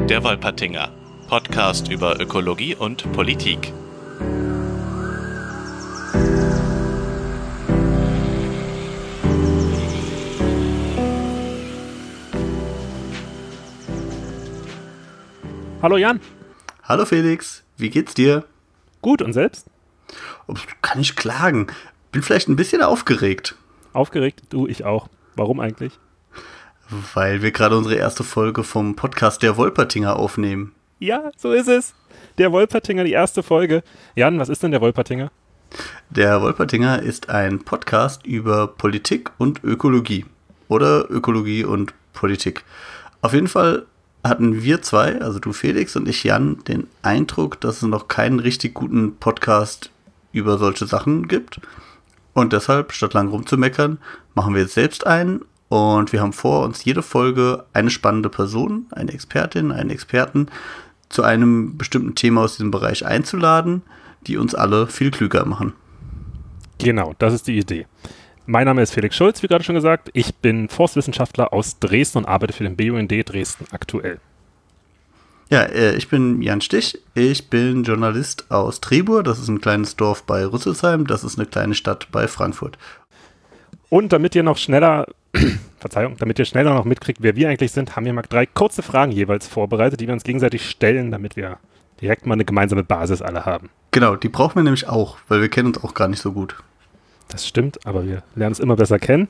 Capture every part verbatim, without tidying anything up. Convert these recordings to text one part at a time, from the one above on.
Der Wolpertinger, Podcast über Ökologie und Politik. Hallo Jan. Hallo Felix, wie geht's dir? Gut, und selbst? Oh, kann ich klagen. Bin vielleicht ein bisschen aufgeregt. Aufgeregt? Du, ich auch. Warum eigentlich? Weil wir gerade unsere erste Folge vom Podcast Der Wolpertinger aufnehmen. Ja, so ist es. Der Wolpertinger, die erste Folge. Jan, was ist denn der Wolpertinger? Der Wolpertinger ist ein Podcast über Politik und Ökologie. Oder Ökologie und Politik. Auf jeden Fall hatten wir zwei, also du Felix und ich Jan, den Eindruck, dass es noch keinen richtig guten Podcast über solche Sachen gibt. Und deshalb, statt lang rumzumeckern, machen wir jetzt selbst einen. Und wir haben vor, uns jede Folge eine spannende Person, eine Expertin, einen Experten zu einem bestimmten Thema aus diesem Bereich einzuladen, die uns alle viel klüger machen. Genau, das ist die Idee. Mein Name ist Felix Schulz, wie gerade schon gesagt. Ich bin Forstwissenschaftler aus Dresden und arbeite für den B U N D Dresden aktuell. Ja, äh, ich bin Jan Stich. Ich bin Journalist aus Trebur. Das ist ein kleines Dorf bei Rüsselsheim. Das ist eine kleine Stadt bei Frankfurt. Und damit ihr noch schneller, Verzeihung, damit ihr schneller noch mitkriegt, wer wir eigentlich sind, haben wir mal drei kurze Fragen jeweils vorbereitet, die wir uns gegenseitig stellen, damit wir direkt mal eine gemeinsame Basis alle haben. Genau, die brauchen wir nämlich auch, weil wir kennen uns auch gar nicht so gut. Das stimmt, aber wir lernen es immer besser kennen.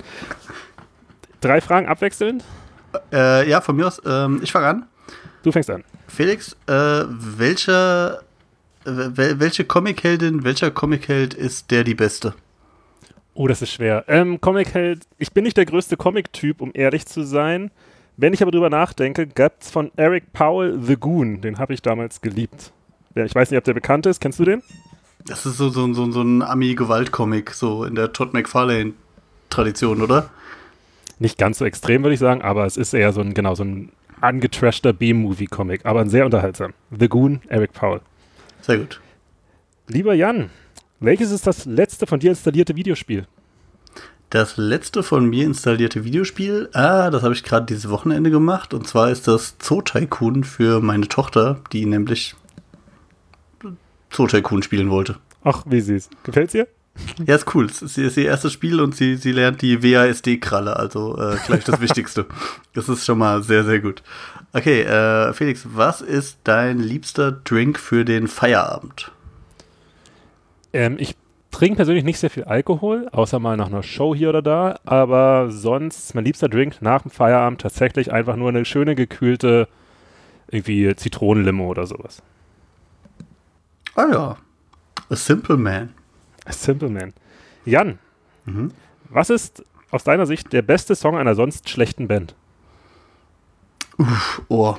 Drei Fragen abwechselnd? Äh, ja, von mir aus. Ähm, ich fange an. Du fängst an. Felix, äh, welcher, wel, welche Comicheldin, welcher Comicheld ist der die beste? Oh, das ist schwer. Ähm, Comicheld, ich bin nicht der größte Comic-Typ, um ehrlich zu sein. Wenn ich aber drüber nachdenke, gab es von Eric Powell The Goon. Den habe ich damals geliebt. Ich weiß nicht, ob der bekannt ist. Kennst du den? Das ist so, so, so, so ein Ami-Gewalt-Comic, so in der Todd McFarlane-Tradition, oder? Nicht ganz so extrem, würde ich sagen, aber es ist eher so ein, genau, so ein angetrashter B-Movie-Comic, aber sehr unterhaltsam. The Goon, Eric Powell. Sehr gut. Lieber Jan, welches ist das letzte von dir installierte Videospiel? Das letzte von mir installierte Videospiel, ah, das habe ich gerade dieses Wochenende gemacht, und zwar ist das Zoo Tycoon für meine Tochter, die nämlich Zoo Tycoon spielen wollte. Ach, wie süß. Gefällt's ihr? Ja, ist cool. Es ist ihr erstes Spiel und sie, sie lernt die W A S D-Kralle, also äh, gleich das Wichtigste. Das ist schon mal sehr, sehr gut. Okay, äh, Felix, was ist dein liebster Drink für den Feierabend? Ähm, ich trinke persönlich nicht sehr viel Alkohol, außer mal nach einer Show hier oder da, aber sonst ist mein liebster Drink nach dem Feierabend tatsächlich einfach nur eine schöne gekühlte irgendwie Zitronenlimo oder sowas. Ah ja, A Simple Man. A Simple Man. Jan, Mhm. was ist aus deiner Sicht der beste Song einer sonst schlechten Band? Uff, oh.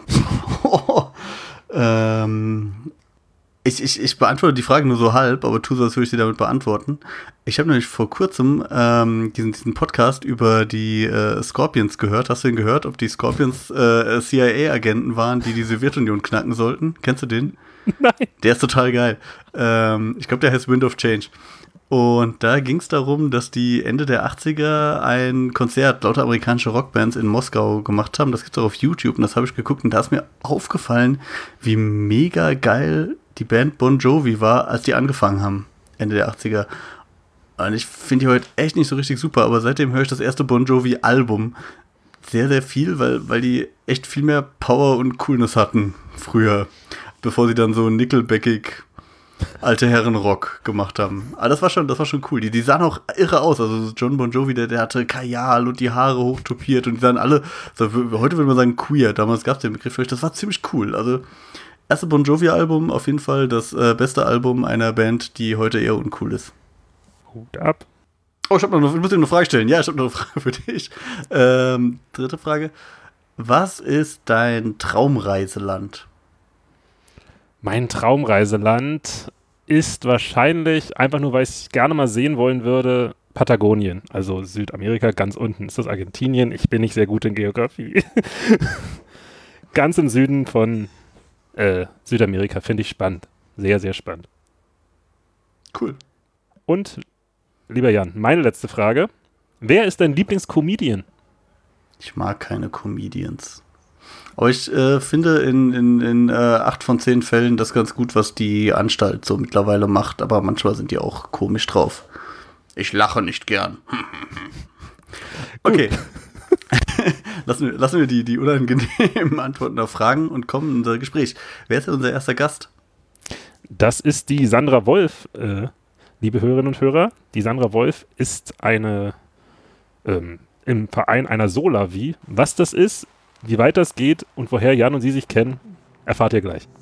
ähm, ich, ich, ich beantworte die Frage nur so halb, aber tu so, als würde ich sie damit beantworten. Ich habe nämlich vor kurzem ähm, diesen, diesen Podcast über die äh, Scorpions gehört. Hast du den gehört, ob die Scorpions äh, C I A-Agenten waren, die die Sowjetunion knacken sollten? Kennst du den? Nein. Der ist total geil. Ähm, ich glaube, der heißt Wind of Change. Und da ging es darum, dass die Ende der achtziger ein Konzert lauter amerikanische Rockbands in Moskau gemacht haben. Das gibt's auch auf YouTube und das habe ich geguckt und da ist mir aufgefallen, wie mega geil die Band Bon Jovi war, als die angefangen haben, Ende der achtziger. Und ich finde die heute echt nicht so richtig super, aber seitdem höre ich das erste Bon Jovi-Album sehr, sehr viel, weil, weil die echt viel mehr Power und Coolness hatten früher, bevor sie dann so nickelbackig alte Herren-Rock gemacht haben. Aber das war schon, das war schon cool. Die, die sahen auch irre aus. Also John Bon Jovi, der, der hatte Kajal und die Haare hochtopiert und die sahen alle, so, heute würde man sagen queer, damals gab es den Begriff, das war ziemlich cool. Also erste Bon Jovi-Album, auf jeden Fall das äh, beste Album einer Band, die heute eher uncool ist. Hut ab. Oh, ich, hab noch, ich muss dir eine Frage stellen. Ja, ich habe noch eine Frage für dich. Ähm, dritte Frage. Was ist dein Traumreiseland? Mein Traumreiseland ist wahrscheinlich, einfach nur, weil ich es gerne mal sehen wollen würde, Patagonien. Also Südamerika, ganz unten ist das Argentinien. Ich bin nicht sehr gut in Geografie. Ganz im Süden von äh, Südamerika, finde ich spannend. Sehr, sehr spannend. Cool. Und, lieber Jan, meine letzte Frage. Wer ist dein Lieblingscomedian? Ich mag keine Comedians. Aber ich äh, finde in, in, in äh, acht von zehn Fällen das ganz gut, was die Anstalt so mittlerweile macht. Aber manchmal sind die auch komisch drauf. Ich lache nicht gern. Okay. lassen wir, lassen wir die, die unangenehmen Antworten auf Fragen und kommen in unser Gespräch. Wer ist denn unser erster Gast? Das ist die Sandra Wolf, äh, liebe Hörerinnen und Hörer. Die Sandra Wolf ist eine ähm, im Verein einer Solavi. Was das ist, wie weit das geht und woher Jan und sie sich kennen, erfahrt ihr gleich.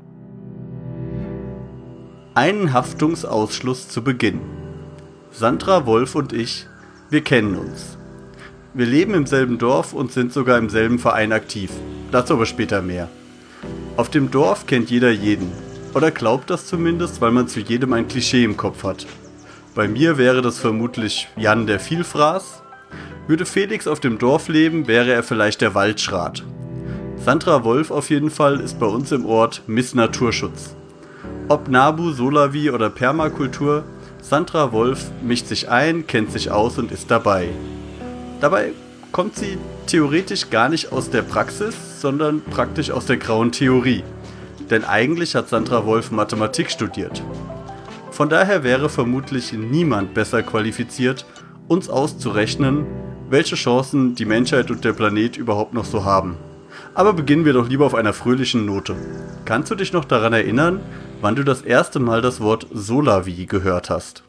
Einen Haftungsausschluss zu Beginn. Sandra Wolf und ich, wir kennen uns. Wir leben im selben Dorf und sind sogar im selben Verein aktiv. Dazu aber später mehr. Auf dem Dorf kennt jeder jeden. Oder glaubt das zumindest, weil man zu jedem ein Klischee im Kopf hat. Bei mir wäre das vermutlich Jan der Vielfraß. Würde Felix auf dem Dorf leben, wäre er vielleicht der Waldschrat. Sandra Wolf auf jeden Fall ist bei uns im Ort Miss Naturschutz. Ob Nabu, Solavi oder Permakultur, Sandra Wolf mischt sich ein, kennt sich aus und ist dabei. Dabei kommt sie theoretisch gar nicht aus der Praxis, sondern praktisch aus der grauen Theorie. Denn eigentlich hat Sandra Wolf Mathematik studiert. Von daher wäre vermutlich niemand besser qualifiziert, uns auszurechnen, welche Chancen die Menschheit und der Planet überhaupt noch so haben. Aber beginnen wir doch lieber auf einer fröhlichen Note. Kannst du dich noch daran erinnern, wann du das erste Mal das Wort Solavi gehört hast?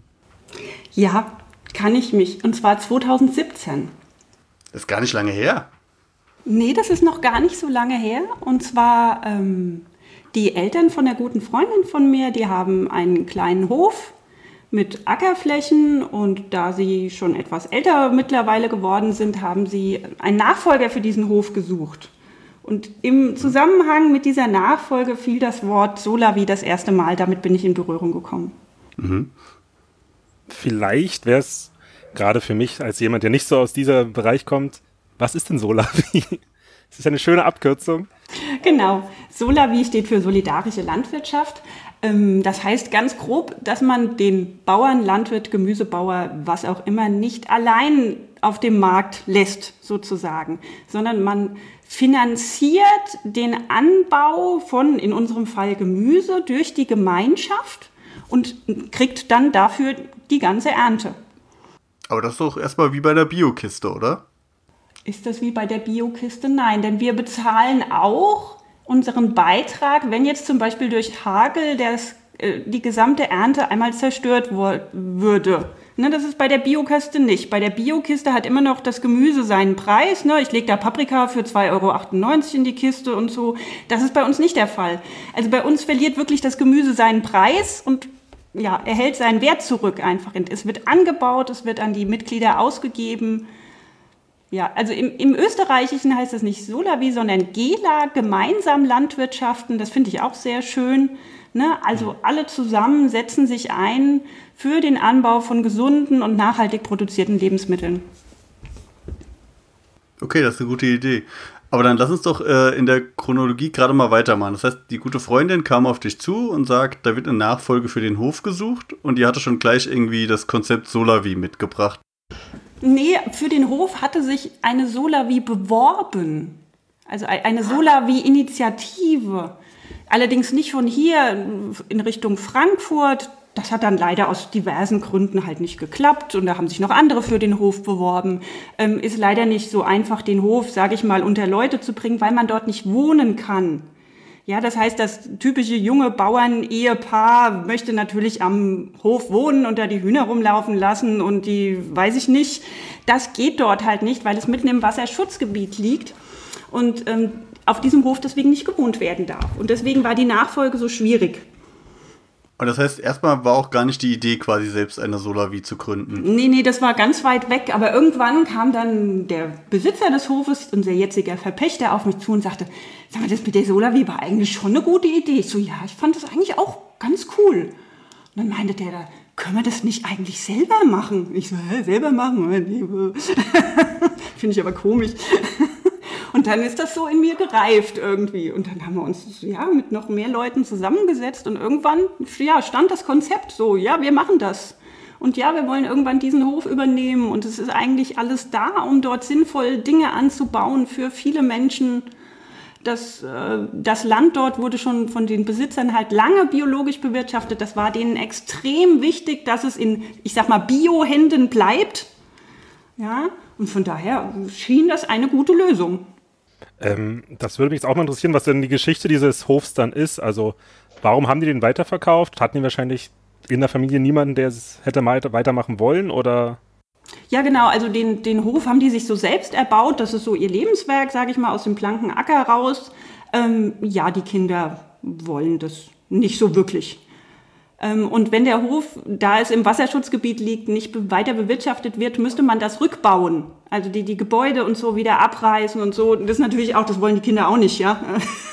Ja, kann ich mich. Und zwar zwanzig siebzehn. Das ist gar nicht lange her. Nee, das ist noch gar nicht so lange her. Und zwar ähm, die Eltern von der guten Freundin von mir, die haben einen kleinen Hof mit Ackerflächen. Und da sie schon etwas älter mittlerweile geworden sind, haben sie einen Nachfolger für diesen Hof gesucht. Und im Zusammenhang mit dieser Nachfolge fiel das Wort Solavi das erste Mal. Damit bin ich in Berührung gekommen. Mhm. Vielleicht wäre es gerade für mich als jemand, der nicht so aus diesem Bereich kommt, was ist denn Solavi? Das ist eine schöne Abkürzung. Genau. Solavi steht für solidarische Landwirtschaft. Das heißt ganz grob, dass man den Bauern, Landwirt, Gemüsebauer, was auch immer, nicht allein auf dem Markt lässt, sozusagen, sondern man finanziert den Anbau von, in unserem Fall Gemüse, durch die Gemeinschaft und kriegt dann dafür die ganze Ernte. Aber das ist doch erstmal wie bei der Biokiste, oder? Ist das wie bei der Biokiste? Nein, denn wir bezahlen auch unseren Beitrag, wenn jetzt zum Beispiel durch Hagel das, äh, die gesamte Ernte einmal zerstört wo- würde. Ne, das ist bei der Biokiste nicht. Bei der Biokiste hat immer noch das Gemüse seinen Preis. Ne? Ich lege da Paprika für zwei Euro achtundneunzig in die Kiste und so. Das ist bei uns nicht der Fall. Also bei uns verliert wirklich das Gemüse seinen Preis und ja, erhält seinen Wert zurück einfach. Es wird angebaut, es wird an die Mitglieder ausgegeben. Ja, also im, im Österreichischen heißt es nicht Solavi, sondern Gela, gemeinsam Landwirtschaften. Das finde ich auch sehr schön. Ne? Also alle zusammen setzen sich ein für den Anbau von gesunden und nachhaltig produzierten Lebensmitteln. Okay, das ist eine gute Idee. Aber dann lass uns doch äh, in der Chronologie gerade mal weitermachen. Das heißt, die gute Freundin kam auf dich zu und sagt, da wird eine Nachfolge für den Hof gesucht und die hatte schon gleich irgendwie das Konzept Solavi mitgebracht. Nee, für den Hof hatte sich eine Solavi beworben. Also eine Solavi-Initiative. Allerdings nicht von hier in Richtung Frankfurt. Das hat dann leider aus diversen Gründen halt nicht geklappt. Und da haben sich noch andere für den Hof beworben. Ähm, ist leider nicht so einfach, den Hof, sage ich mal, unter Leute zu bringen, weil man dort nicht wohnen kann. Ja, das heißt, das typische junge Bauern-Ehepaar möchte natürlich am Hof wohnen und da die Hühner rumlaufen lassen und die, weiß ich nicht, das geht dort halt nicht, weil es mitten im Wasserschutzgebiet liegt und ähm, auf diesem Hof deswegen nicht gewohnt werden darf. Und deswegen war die Nachfolge so schwierig. Und das heißt, erstmal war auch gar nicht die Idee, quasi selbst eine Solavi zu gründen. Nee, nee, das war ganz weit weg. Aber irgendwann kam dann der Besitzer des Hofes, unser jetziger Verpächter, auf mich zu und sagte, sag mal, das mit der Solavi war eigentlich schon eine gute Idee. Ich so, ja, ich fand das eigentlich auch ganz cool. Und dann meinte der da, können wir das nicht eigentlich selber machen? Ich so, hä, selber machen? Finde ich aber komisch. Und dann ist das so in mir gereift irgendwie. Und dann haben wir uns ja mit noch mehr Leuten zusammengesetzt und irgendwann ja, stand das Konzept so, ja, wir machen das. Und ja, wir wollen irgendwann diesen Hof übernehmen und es ist eigentlich alles da, um dort sinnvoll Dinge anzubauen für viele Menschen. Das, äh, das Land dort wurde schon von den Besitzern halt lange biologisch bewirtschaftet. Das war denen extrem wichtig, dass es in, ich sag mal, Bio-Händen bleibt. Ja, und von daher schien das eine gute Lösung. Ähm, das würde mich jetzt auch mal interessieren, was denn die Geschichte dieses Hofs dann ist. Also, warum haben die den weiterverkauft? Hatten die wahrscheinlich in der Familie niemanden, der es hätte weitermachen wollen, oder? Ja, genau. Also den, den Hof haben die sich so selbst erbaut. Das ist so ihr Lebenswerk, sage ich mal, aus dem blanken Acker raus. Ähm, ja, die Kinder wollen das nicht so wirklich. Ähm, und wenn der Hof, da es im Wasserschutzgebiet liegt, nicht be- weiter bewirtschaftet wird, müsste man das rückbauen. Also die, die Gebäude und so wieder abreißen und so. Das ist natürlich auch, das wollen die Kinder auch nicht, ja.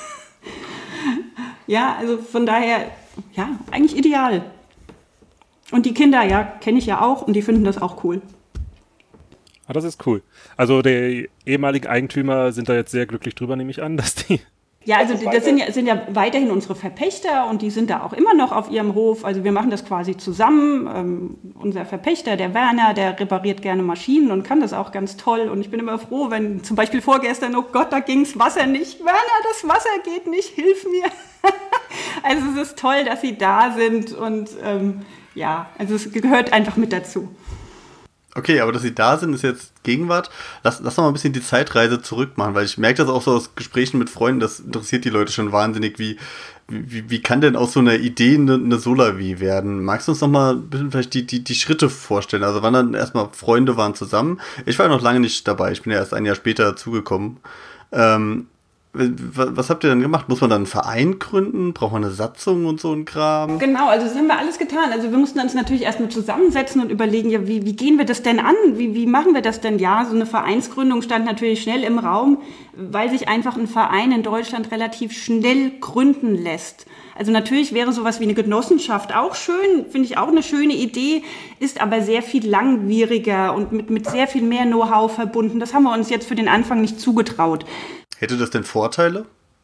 Ja, also von daher, ja, eigentlich ideal. Und die Kinder, ja, kenne ich ja auch und die finden das auch cool. Ah, das ist cool. Also die ehemaligen Eigentümer sind da jetzt sehr glücklich drüber, nehme ich an, dass die... Ja, also das sind ja, sind ja weiterhin unsere Verpächter und die sind da auch immer noch auf ihrem Hof. Also wir machen das quasi zusammen. Ähm, unser Verpächter, der Werner, der repariert gerne Maschinen und kann das auch ganz toll. Und ich bin immer froh, wenn zum Beispiel vorgestern, oh Gott, da ging's Wasser nicht. Werner, das Wasser geht nicht, hilf mir. Also es ist toll, dass sie da sind und ähm, ja, also es gehört einfach mit dazu. Okay, aber dass sie da sind, ist jetzt Gegenwart. Lass, lass doch mal ein bisschen die Zeitreise zurück machen, weil ich merke das auch so aus Gesprächen mit Freunden, das interessiert die Leute schon wahnsinnig. Wie, wie, wie kann denn aus so einer Idee eine, eine Solavi werden? Magst du uns noch mal ein bisschen vielleicht die, die, die Schritte vorstellen? Also wann dann erstmal Freunde waren zusammen. Ich war ja noch lange nicht dabei, ich bin ja erst ein Jahr später dazugekommen. Ähm, was habt ihr denn gemacht? Muss man dann einen Verein gründen? Braucht man eine Satzung und so ein Kram? Genau, also das haben wir alles getan. Also wir mussten uns natürlich erstmal zusammensetzen und überlegen, ja, wie, wie gehen wir das denn an? Wie, wie machen wir das denn? Ja, so eine Vereinsgründung stand natürlich schnell im Raum, weil sich einfach ein Verein in Deutschland relativ schnell gründen lässt. Also natürlich wäre sowas wie eine Genossenschaft auch schön, finde ich auch eine schöne Idee, ist aber sehr viel langwieriger und mit, mit sehr viel mehr Know-how verbunden. Das haben wir uns jetzt für den Anfang nicht zugetraut. Hätte das denn Vorteile?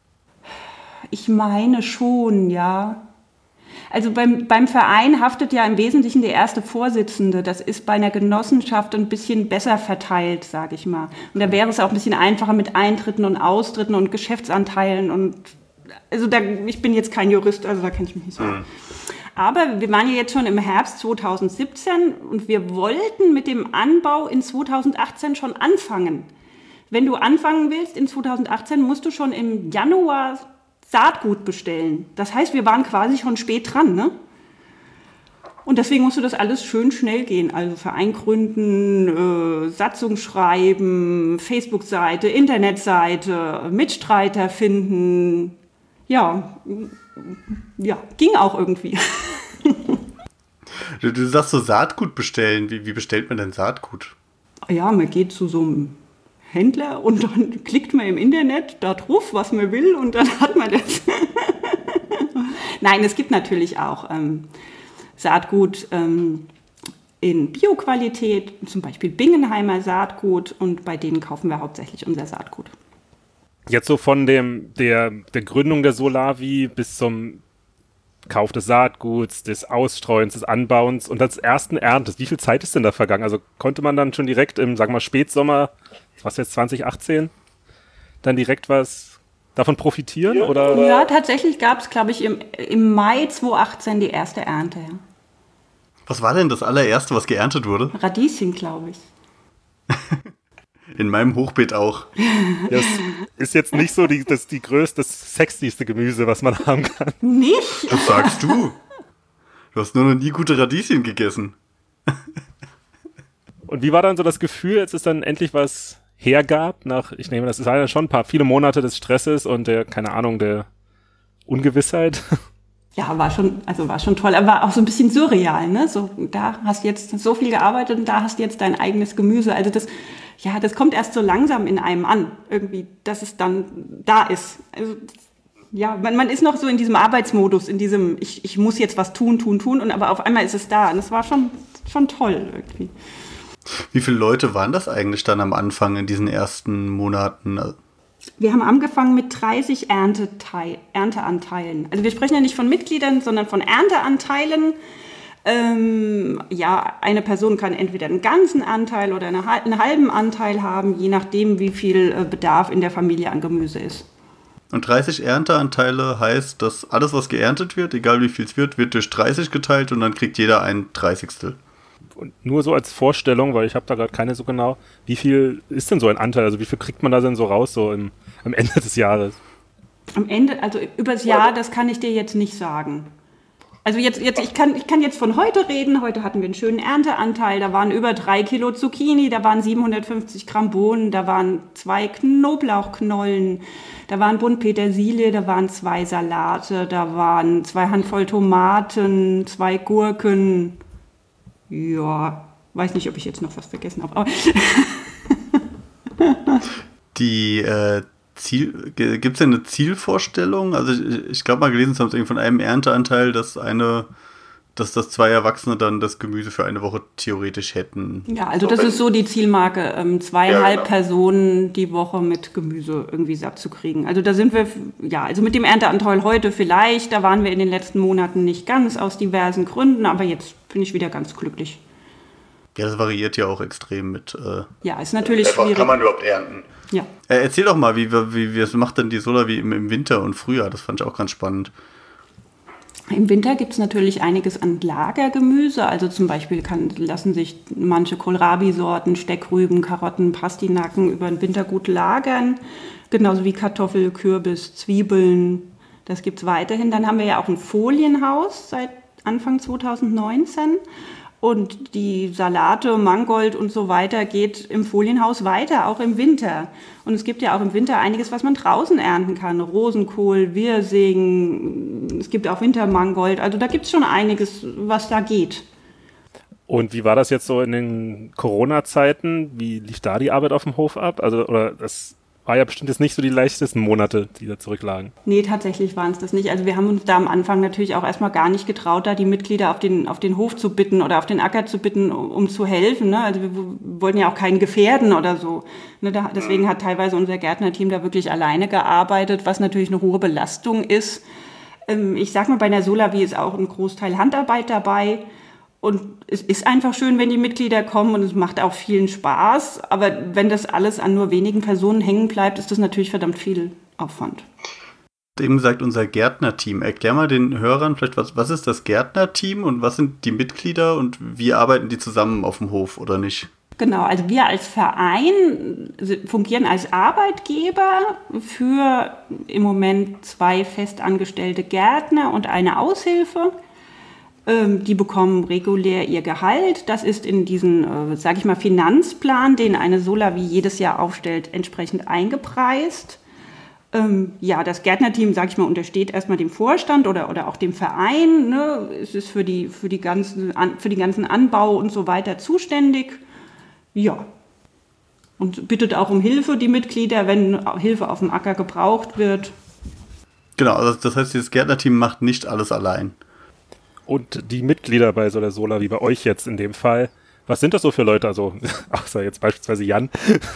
Ich meine schon, ja. Also beim, beim Verein haftet ja im Wesentlichen der erste Vorsitzende. Das ist bei einer Genossenschaft ein bisschen besser verteilt, sage ich mal. Und da wäre es auch ein bisschen einfacher mit Eintritten und Austritten und Geschäftsanteilen. Und also da, ich bin jetzt kein Jurist, also da kenne ich mich nicht so. Mhm. Aber wir waren ja jetzt schon im Herbst zweitausendsiebzehn und wir wollten mit dem Anbau in zweitausendachtzehn schon anfangen. Wenn du anfangen willst in zweitausendachtzehn, musst du schon im Januar Saatgut bestellen. Das heißt, wir waren quasi schon spät dran, ne? Und deswegen musste das alles schön schnell gehen. Also Verein gründen, äh, Satzung schreiben, Facebook-Seite, Internetseite, Mitstreiter finden. Ja, ja, ging auch irgendwie. Du, du sagst so Saatgut bestellen. Wie, wie bestellt man denn Saatgut? Ja, man geht zu so einem Händler und dann klickt man im Internet da drauf, was man will und dann hat man das. Nein, es gibt natürlich auch ähm, Saatgut ähm, in Bio-Qualität, zum Beispiel Bingenheimer Saatgut und bei denen kaufen wir hauptsächlich unser Saatgut. Jetzt so von dem, der, der Gründung der Solavi bis zum Kauf des Saatguts, des Ausstreuens, des Anbauens und des ersten Erntes. Wie viel Zeit ist denn da vergangen? Also konnte man dann schon direkt im, sagen wir mal, Spätsommer, was jetzt zwanzig achtzehn, dann direkt was davon profitieren? Ja, oder? Ja, tatsächlich gab es, glaube ich, im, im Mai zweitausendachtzehn die erste Ernte. Ja. Was war denn das allererste, was geerntet wurde? Radieschen, glaube ich. In meinem Hochbeet auch. Das ist jetzt nicht so die, das, die größte, das sexyste Gemüse, was man haben kann. Nicht? Das sagst du. Du hast nur noch nie gute Radieschen gegessen. Und wie war dann so das Gefühl, als es dann endlich was hergab? Nach, ich nehme, das ist ja schon ein paar, viele Monate des Stresses und der, keine Ahnung, der Ungewissheit. Ja, war schon, also war schon toll, aber war auch so ein bisschen surreal, ne? So, da hast du jetzt so viel gearbeitet und da hast du jetzt dein eigenes Gemüse. Also das, ja, das kommt erst so langsam in einem an, irgendwie, dass es dann da ist. Also, ja, man, man ist noch so in diesem Arbeitsmodus, in diesem, ich, ich muss jetzt was tun, tun, tun, und aber auf einmal ist es da. Und das war schon, schon toll irgendwie. Wie viele Leute waren das eigentlich dann am Anfang in diesen ersten Monaten? Wir haben angefangen mit dreißig Erntetei- Ernteanteilen. Also wir sprechen ja nicht von Mitgliedern, sondern von Ernteanteilen. Ähm, ja, eine Person kann entweder einen ganzen Anteil oder eine, einen halben Anteil haben, je nachdem, wie viel äh, Bedarf in der Familie an Gemüse ist. Und dreißig Ernteanteile heißt, dass alles, was geerntet wird, egal wie viel es wird, wird durch dreißig geteilt und dann kriegt jeder ein Dreißigstel. Und nur so als Vorstellung, weil ich habe da gerade keine so genau, wie viel ist denn so ein Anteil? Also wie viel kriegt man da denn so raus, so im, am Ende des Jahres? Am Ende, also übers Jahr, das kann ich dir jetzt nicht sagen. Also jetzt, jetzt ich, kann, ich kann jetzt von heute reden. Heute hatten wir einen schönen Ernteanteil. Da waren über drei Kilo Zucchini, da waren siebenhundertfünfzig Gramm Bohnen, da waren zwei Knoblauchknollen, da waren Bund Petersilie, da waren zwei Salate, da waren zwei Handvoll Tomaten, zwei Gurken. Ja, weiß nicht, ob ich jetzt noch was vergessen habe. Aber Die äh, Ziel, gibt es denn eine Zielvorstellung? Also ich, ich glaube mal gelesen zu haben, von einem Ernteanteil, dass eine, dass das zwei Erwachsene dann das Gemüse für eine Woche theoretisch hätten. Ja, also das ist so die Zielmarke, ähm, zweieinhalb Ja, genau. Personen die Woche mit Gemüse irgendwie satt zu kriegen. Also da sind wir, ja, also mit dem Ernteanteil heute vielleicht, da waren wir in den letzten Monaten nicht ganz aus diversen Gründen, aber jetzt bin ich wieder ganz glücklich. Ja, das variiert ja auch extrem mit. Äh, Ja, ist natürlich schwierig. Kann man überhaupt ernten? Ja. Äh, erzähl doch mal, wie, wie, wie es macht denn die Solar wie im, im Winter und Frühjahr? Das fand ich auch ganz spannend. Im Winter gibt es natürlich einiges an Lagergemüse. Also zum Beispiel kann, lassen sich manche Kohlrabi-Sorten, Steckrüben, Karotten, Pastinaken über den Winter gut lagern. Genauso wie Kartoffel, Kürbis, Zwiebeln. Das gibt es weiterhin. Dann haben wir ja auch ein Folienhaus seit Anfang zweitausendneunzehn. Und die Salate, Mangold und so weiter geht im Folienhaus weiter, auch im Winter. Und es gibt ja auch im Winter einiges, was man draußen ernten kann. Rosenkohl, Wirsing, es gibt auch Wintermangold. Also da gibt es schon einiges, was da geht. Und wie war das jetzt so in den Corona-Zeiten? Wie lief da die Arbeit auf dem Hof ab? Also, oder das war ja bestimmt jetzt nicht so die leichtesten Monate, die da zurücklagen. Nee, tatsächlich waren es das nicht. Also wir haben uns da am Anfang natürlich auch erstmal gar nicht getraut, da die Mitglieder auf den, auf den Hof zu bitten oder auf den Acker zu bitten, um, um zu helfen. Ne? Also wir wollten ja auch keinen gefährden oder so. Ne? Da, deswegen hat teilweise unser Gärtnerteam da wirklich alleine gearbeitet, was natürlich eine hohe Belastung ist. Ähm, ich sag mal, bei der Solavi ist auch ein Großteil Handarbeit dabei. Und es ist einfach schön, wenn die Mitglieder kommen und es macht auch vielen Spaß. Aber wenn das alles an nur wenigen Personen hängen bleibt, ist das natürlich verdammt viel Aufwand. Eben gesagt, unser Gärtnerteam. Erklär mal den Hörern vielleicht, was, was ist das Gärtnerteam und was sind die Mitglieder und wie arbeiten die zusammen auf dem Hof oder nicht? Genau, also wir als Verein fungieren als Arbeitgeber für im Moment zwei festangestellte Gärtner und eine Aushilfe. Die bekommen regulär ihr Gehalt. Das ist in diesen, äh, sage ich mal, Finanzplan, den eine Solavi jedes Jahr aufstellt, entsprechend eingepreist. Ähm, ja, das Gärtnerteam, sage ich mal, untersteht erstmal dem Vorstand oder, oder auch dem Verein. Ne? Es ist für die, für die ganzen, an, für den ganzen Anbau und so weiter zuständig. Ja. Und bittet auch um Hilfe, die Mitglieder, wenn Hilfe auf dem Acker gebraucht wird. Genau, also das heißt, dieses Gärtnerteam macht nicht alles allein. Und die Mitglieder bei so der Solar, wie bei euch jetzt in dem Fall, was sind das so für Leute? Also, außer jetzt beispielsweise Jan,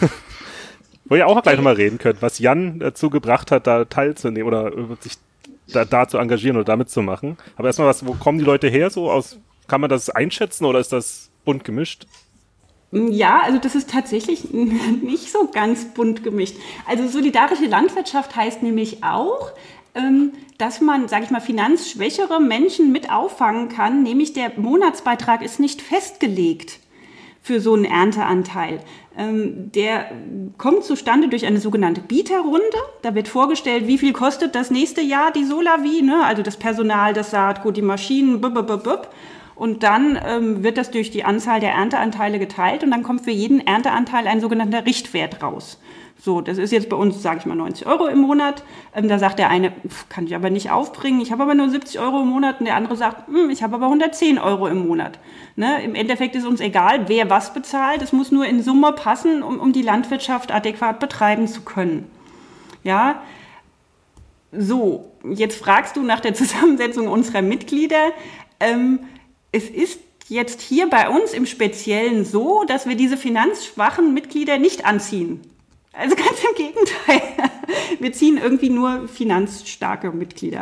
wo ihr auch gleich nochmal reden könnt, was Jan dazu gebracht hat, da teilzunehmen oder sich da, da zu engagieren oder da mitzumachen. Aber erstmal, was, wo kommen die Leute her? So aus, kann man das einschätzen oder ist das bunt gemischt? Ja, also das ist tatsächlich nicht so ganz bunt gemischt. Also solidarische Landwirtschaft heißt nämlich auch, dass man, sage ich mal, finanzschwächere Menschen mit auffangen kann, nämlich der Monatsbeitrag ist nicht festgelegt für so einen Ernteanteil. Der kommt zustande durch eine sogenannte Bieterrunde. Da wird vorgestellt, wie viel kostet das nächste Jahr die Solavi, ne? Also das Personal, das Saatgut, die Maschinen, bub, bub, bub. Und dann ähm, wird das durch die Anzahl der Ernteanteile geteilt und dann kommt für jeden Ernteanteil ein sogenannter Richtwert raus. So, das ist jetzt bei uns, sage ich mal, neunzig Euro im Monat. Ähm, da sagt der eine, pf, kann ich aber nicht aufbringen, ich habe aber nur siebzig Euro im Monat. Und der andere sagt, hm, ich habe aber hundertzehn Euro im Monat. Ne? Im Endeffekt ist uns egal, wer was bezahlt. Es muss nur in Summe passen, um, um die Landwirtschaft adäquat betreiben zu können. Ja, so, jetzt fragst du nach der Zusammensetzung unserer Mitglieder. Ähm, es ist jetzt hier bei uns im Speziellen so, dass wir diese finanzschwachen Mitglieder nicht anziehen. Also ganz im Gegenteil. Wir ziehen irgendwie nur finanzstarke Mitglieder an.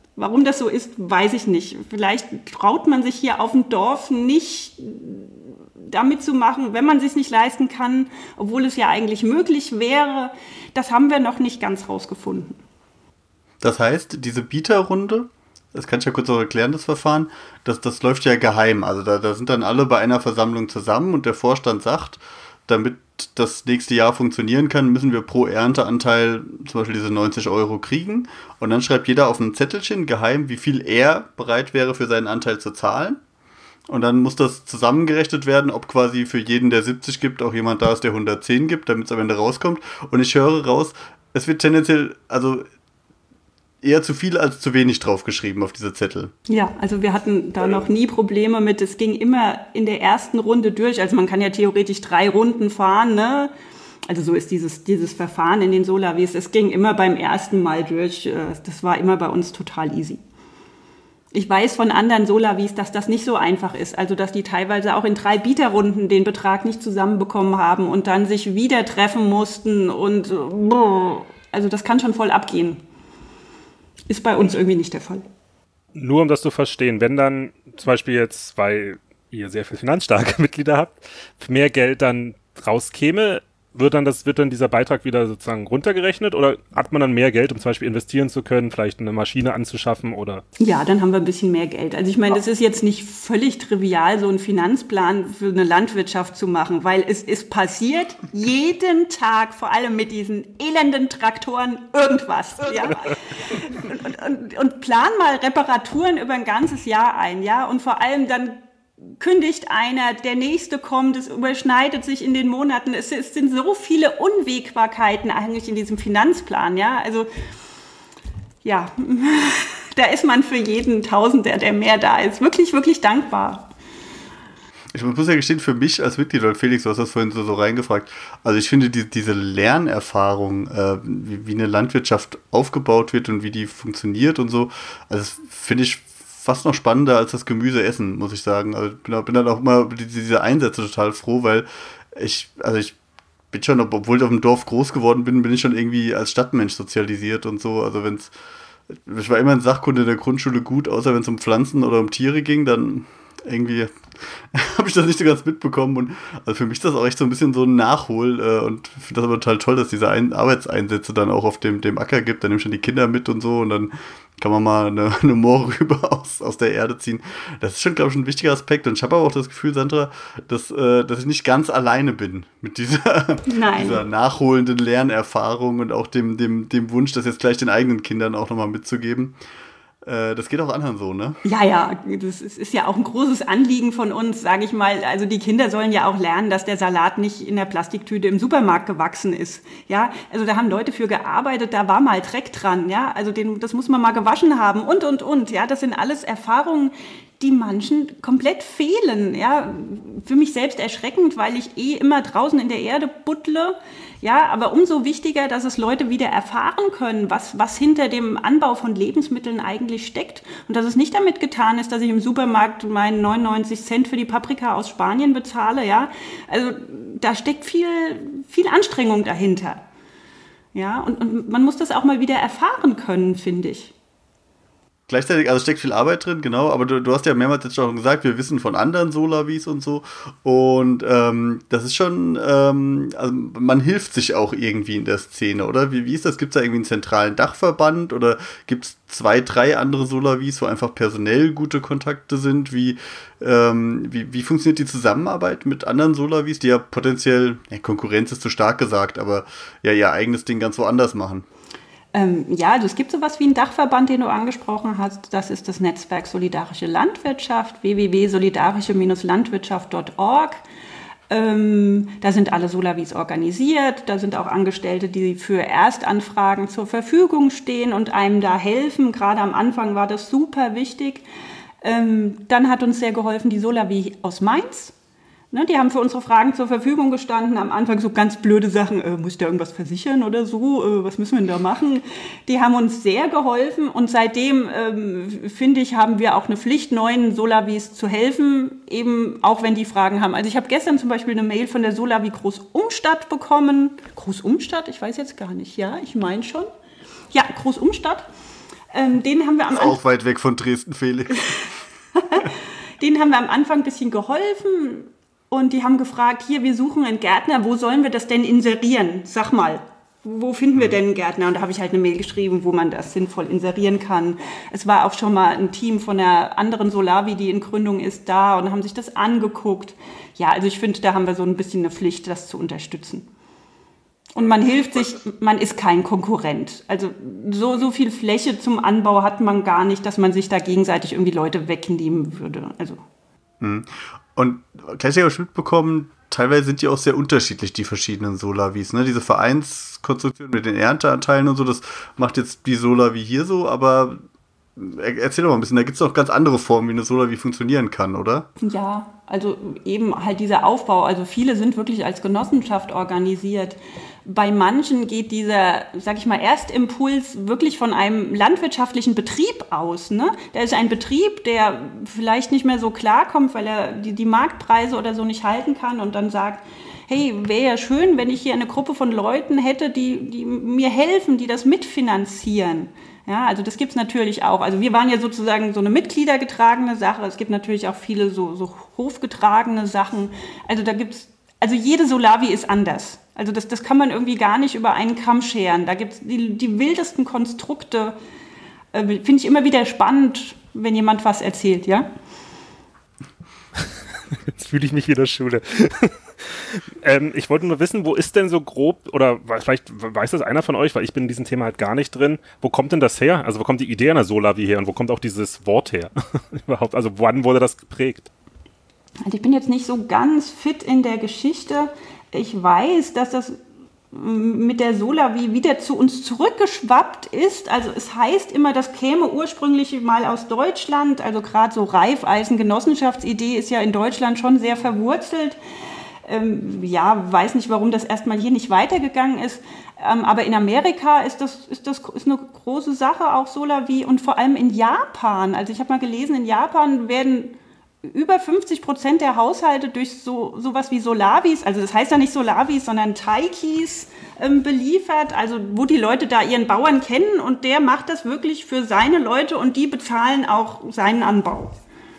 Warum das so ist, weiß ich nicht. Vielleicht traut man sich hier auf dem Dorf nicht damit zu machen, wenn man es sich nicht leisten kann, obwohl es ja eigentlich möglich wäre. Das haben wir noch nicht ganz rausgefunden. Das heißt, diese Bieterrunde, das kann ich ja kurz auch erklären, das Verfahren, das, das läuft ja geheim. Also da, da sind dann alle bei einer Versammlung zusammen und der Vorstand sagt, damit das nächste Jahr funktionieren kann, müssen wir pro Ernteanteil zum Beispiel diese neunzig Euro kriegen. Und dann schreibt jeder auf ein Zettelchen geheim, wie viel er bereit wäre für seinen Anteil zu zahlen. Und dann muss das zusammengerechnet werden, ob quasi für jeden, der siebzig gibt, auch jemand da ist, der hundertzehn gibt, damit es am Ende rauskommt. Und ich höre raus, es wird tendenziell, also eher zu viel als zu wenig draufgeschrieben auf diese Zettel. Ja, also wir hatten da noch nie Probleme mit, es ging immer in der ersten Runde durch, also man kann ja theoretisch drei Runden fahren, ne? Also so ist dieses, dieses Verfahren in den Solavis, es ging immer beim ersten Mal durch, das war immer bei uns total easy. Ich weiß von anderen Solavis, dass das nicht so einfach ist, also dass die teilweise auch in drei Bieterrunden den Betrag nicht zusammenbekommen haben und dann sich wieder treffen mussten und also das kann schon voll abgehen. Ist bei uns irgendwie nicht der Fall. Nur um das zu verstehen, wenn dann zum Beispiel jetzt, weil ihr sehr viel finanzstarke Mitglieder habt, mehr Geld dann rauskäme, wird dann, das, wird dann dieser Beitrag wieder sozusagen runtergerechnet oder hat man dann mehr Geld, um zum Beispiel investieren zu können, vielleicht eine Maschine anzuschaffen oder? Ja, dann haben wir ein bisschen mehr Geld. Also ich meine, das ist jetzt nicht völlig trivial, so einen Finanzplan für eine Landwirtschaft zu machen, weil es ist passiert jeden Tag, vor allem mit diesen elenden Traktoren, irgendwas. Ja? Und, und, und plan mal Reparaturen über ein ganzes Jahr ein, ja, und vor allem dann kündigt einer, der nächste kommt, es überschneidet sich in den Monaten. Es, es sind so viele Unwägbarkeiten eigentlich in diesem Finanzplan, ja. Also, ja, da ist man für jeden Tausender, der mehr da ist, wirklich, wirklich dankbar. Ich muss ja gestehen, für mich als Mitglied, oder Felix, du hast das vorhin so, so reingefragt, also ich finde die, diese Lernerfahrung, äh, wie, wie eine Landwirtschaft aufgebaut wird und wie die funktioniert und so, also das finde ich fast noch spannender als das Gemüse essen, muss ich sagen. Also ich bin, bin dann auch immer über diese Einsätze total froh, weil ich, also ich bin schon, obwohl ich auf dem Dorf groß geworden bin, bin ich schon irgendwie als Stadtmensch sozialisiert und so. Also wenn es, ich war immer in Sachkunde in der Grundschule gut, außer wenn es um Pflanzen oder um Tiere ging, dann irgendwie habe ich das nicht so ganz mitbekommen. Und also für mich ist das auch echt so ein bisschen so ein Nachhol äh, und finde das aber total toll, dass diese Ein- Arbeitseinsätze dann auch auf dem, dem Acker gibt. Dann nimmst du die Kinder mit und so und dann kann man mal eine, eine Mohrrübe aus, aus der Erde ziehen. Das ist schon, glaube ich, ein wichtiger Aspekt. Und ich habe aber auch das Gefühl, Sandra, dass, äh, dass ich nicht ganz alleine bin mit dieser, dieser nachholenden Lernerfahrung und auch dem, dem, dem Wunsch, das jetzt gleich den eigenen Kindern auch nochmal mitzugeben. Das geht auch anderen so, ne? Ja, ja, das ist, ist ja auch ein großes Anliegen von uns, sage ich mal. Also die Kinder sollen ja auch lernen, dass der Salat nicht in der Plastiktüte im Supermarkt gewachsen ist. Ja, also da haben Leute für gearbeitet, da war mal Dreck dran, ja. Also den, das muss man mal gewaschen haben und, und, und. Ja, das sind alles Erfahrungen, die manchen komplett fehlen. Ja, für mich selbst erschreckend, weil ich eh immer draußen in der Erde buttle. Ja, aber umso wichtiger, dass es Leute wieder erfahren können, was, was hinter dem Anbau von Lebensmitteln eigentlich steckt. Und dass es nicht damit getan ist, dass ich im Supermarkt meinen neunundneunzig Cent für die Paprika aus Spanien bezahle. Ja, also da steckt viel, viel Anstrengung dahinter. Ja, und, und man muss das auch mal wieder erfahren können, finde ich. Gleichzeitig, also steckt viel Arbeit drin, genau, aber du, du hast ja mehrmals jetzt schon gesagt, wir wissen von anderen Solavis und so und ähm, das ist schon, ähm, also man hilft sich auch irgendwie in der Szene, oder? Wie, wie ist das? Gibt es da irgendwie einen zentralen Dachverband oder gibt es zwei, drei andere Solavis, wo einfach personell gute Kontakte sind? Wie, ähm, wie, wie funktioniert die Zusammenarbeit mit anderen Solavis, die ja potenziell, ja, Konkurrenz ist zu stark gesagt, aber ja ihr eigenes Ding ganz woanders machen? Ähm, ja, also es gibt sowas wie einen Dachverband, den du angesprochen hast. Das ist das Netzwerk Solidarische Landwirtschaft, w w w punkt solidarische Landwirtschaft punkt org. Ähm, da sind alle Solavis organisiert. Da sind auch Angestellte, die für Erstanfragen zur Verfügung stehen und einem da helfen. Gerade am Anfang war das super wichtig. Ähm, dann hat uns sehr geholfen die Solavi aus Mainz. Ne, die haben für unsere Fragen zur Verfügung gestanden. Am Anfang so ganz blöde Sachen, äh, muss ich da irgendwas versichern oder so? Äh, was müssen wir denn da machen? Die haben uns sehr geholfen und seitdem, ähm, finde ich, haben wir auch eine Pflicht, neuen Solavis zu helfen, eben auch wenn die Fragen haben. Also ich habe gestern zum Beispiel eine Mail von der Solavi Groß-Umstadt bekommen. Groß-Umstadt? Ich weiß jetzt gar nicht. Ja, ich meine schon. Ja, Groß-Umstadt. Ähm, den haben wir am Ist auch weit weg von Dresden, Felix. Den haben wir am Anfang ein bisschen geholfen und die haben gefragt, hier, wir suchen einen Gärtner, wo sollen wir das denn inserieren? Sag mal, wo finden wir denn einen Gärtner? Und da habe ich halt eine Mail geschrieben, wo man das sinnvoll inserieren kann. Es war auch schon mal ein Team von einer anderen Solavi, die in Gründung ist, da und haben sich das angeguckt. Ja, also ich finde, da haben wir so ein bisschen eine Pflicht, das zu unterstützen. Und man hilft sich, man ist kein Konkurrent. Also so, so viel Fläche zum Anbau hat man gar nicht, dass man sich da gegenseitig irgendwie Leute wegnehmen würde. Also. Und gleich habe ich mitbekommen, teilweise sind die auch sehr unterschiedlich, die verschiedenen Solavis. Ne? Diese Vereinskonstruktion mit den Ernteanteilen und so, das macht jetzt die Solavi hier so, aber erzähl doch mal ein bisschen, da gibt es auch ganz andere Formen, wie eine Solavi funktionieren kann, oder? Ja, also eben halt dieser Aufbau. Also viele sind wirklich als Genossenschaft organisiert. Bei manchen geht dieser, sag ich mal, Erstimpuls wirklich von einem landwirtschaftlichen Betrieb aus. Ne? Da ist ein Betrieb, der vielleicht nicht mehr so klarkommt, weil er die, die Marktpreise oder so nicht halten kann und dann sagt, hey, wäre ja schön, wenn ich hier eine Gruppe von Leuten hätte, die, die mir helfen, die das mitfinanzieren. Ja, also das gibt's natürlich auch. Also wir waren ja sozusagen so eine mitgliedergetragene Sache. Es gibt natürlich auch viele so, so hofgetragene Sachen. Also da gibt's, also jede Solavi ist anders. Also das, das kann man irgendwie gar nicht über einen Kamm scheren. Da gibt's die, die wildesten Konstrukte. Äh, finde ich immer wieder spannend, wenn jemand was erzählt, ja? Jetzt fühle ich mich wieder Schule. ähm, ich wollte nur wissen, wo ist denn so grob, oder vielleicht weiß das einer von euch, weil ich bin in diesem Thema halt gar nicht drin, wo kommt denn das her? Also wo kommt die Idee einer Solavi her und wo kommt auch dieses Wort her? Überhaupt, also wann wurde das geprägt? Also ich bin jetzt nicht so ganz fit in der Geschichte. Ich weiß, dass das mit der Solavi wieder zu uns zurückgeschwappt ist. Also es heißt immer, das käme ursprünglich mal aus Deutschland. Also gerade so Raiffeisen-Genossenschaftsidee ist ja in Deutschland schon sehr verwurzelt. Ähm, ja, weiß nicht, warum das erstmal hier nicht weitergegangen ist. Ähm, aber in Amerika ist das, ist das ist eine große Sache, auch Solavi. Und vor allem in Japan. Also ich habe mal gelesen, in Japan werden über fünfzig Prozent der Haushalte durch so sowas wie Solavis, also das heißt ja nicht Solavis, sondern Taikis ähm, beliefert, also wo die Leute da ihren Bauern kennen und der macht das wirklich für seine Leute und die bezahlen auch seinen Anbau.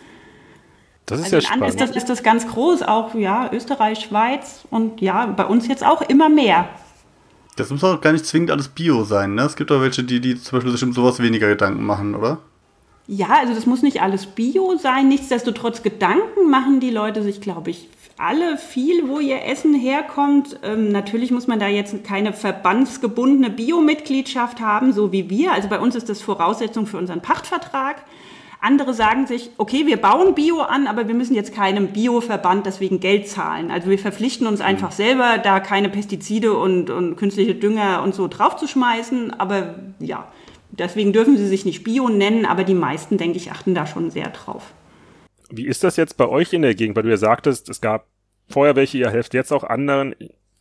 Das ist also ja spannend. Ist das, ist das ganz groß, auch ja, Österreich, Schweiz und ja, bei uns jetzt auch immer mehr. Das muss auch gar nicht zwingend alles Bio sein, ne? Es gibt auch welche, die, die zum Beispiel sich um sowas weniger Gedanken machen, oder? Ja, also das muss nicht alles Bio sein. Nichtsdestotrotz Gedanken machen die Leute sich, glaube ich, alle viel, wo ihr Essen herkommt. Ähm, natürlich muss man da jetzt keine verbandsgebundene Bio-Mitgliedschaft haben, so wie wir. Also bei uns ist das Voraussetzung für unseren Pachtvertrag. Andere sagen sich, okay, wir bauen Bio an, aber wir müssen jetzt keinem Bio-Verband deswegen Geld zahlen. Also wir verpflichten uns einfach selber, da keine Pestizide und, und künstliche Dünger und so draufzuschmeißen. Aber ja, deswegen dürfen sie sich nicht Bio nennen, aber die meisten, denke ich, achten da schon sehr drauf. Wie ist das jetzt bei euch in der Gegend? Weil du ja sagtest, es gab vorher welche, ihr helft jetzt auch anderen.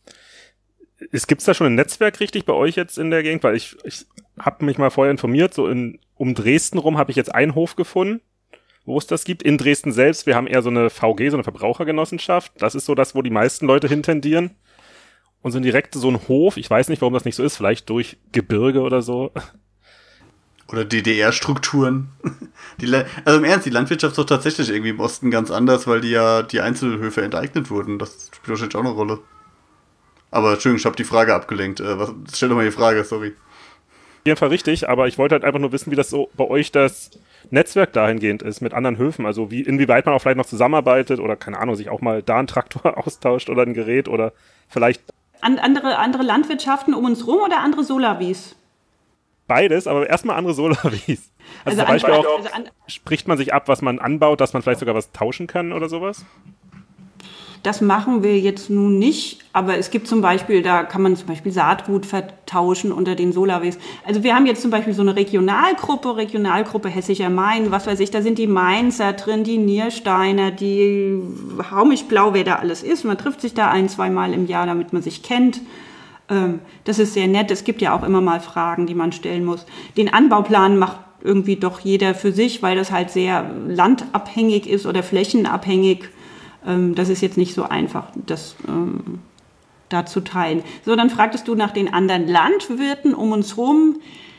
Gibt es da schon ein Netzwerk richtig bei euch jetzt in der Gegend? Weil ich, ich habe mich mal vorher informiert, so in, um Dresden rum habe ich jetzt einen Hof gefunden, wo es das gibt. In Dresden selbst, wir haben eher so eine V G, so eine Verbrauchergenossenschaft. Das ist so das, wo die meisten Leute hintendieren. Und so direkt so ein Hof, ich weiß nicht, warum das nicht so ist, vielleicht durch Gebirge oder so. Oder D D R-Strukturen. Die La- also im Ernst, die Landwirtschaft ist doch tatsächlich irgendwie im Osten ganz anders, weil die ja die Einzelhöfe enteignet wurden. Das spielt wahrscheinlich auch eine Rolle. Aber Entschuldigung, ich habe die Frage abgelenkt. Äh, was, stell doch mal die Frage, sorry. Auf jeden Fall richtig, aber ich wollte halt einfach nur wissen, wie das so bei euch das Netzwerk dahingehend ist mit anderen Höfen. Also wie inwieweit man auch vielleicht noch zusammenarbeitet oder, keine Ahnung, sich auch mal da einen Traktor austauscht oder ein Gerät oder vielleicht... An, andere, andere Landwirtschaften um uns rum oder andere Solavis? Beides, aber erstmal andere Solavis. Also, also zum Beispiel auch, also an, spricht man sich ab, was man anbaut, dass man vielleicht sogar was tauschen kann oder sowas? Das machen wir jetzt nun nicht, aber es gibt zum Beispiel, da kann man zum Beispiel Saatgut vertauschen unter den Solavis. Also wir haben jetzt zum Beispiel so eine Regionalgruppe, Regionalgruppe Hessischer Main, was weiß ich, da sind die Mainzer drin, die Niersteiner, die Haumischblau, wer da alles ist. Man trifft sich da ein, zweimal im Jahr, damit man sich kennt. Das ist sehr nett. Es gibt ja auch immer mal Fragen, die man stellen muss. Den Anbauplan macht irgendwie doch jeder für sich, weil das halt sehr landabhängig ist oder flächenabhängig. Das ist jetzt nicht so einfach, das ähm, da zu teilen. So, dann fragtest du nach den anderen Landwirten um uns rum.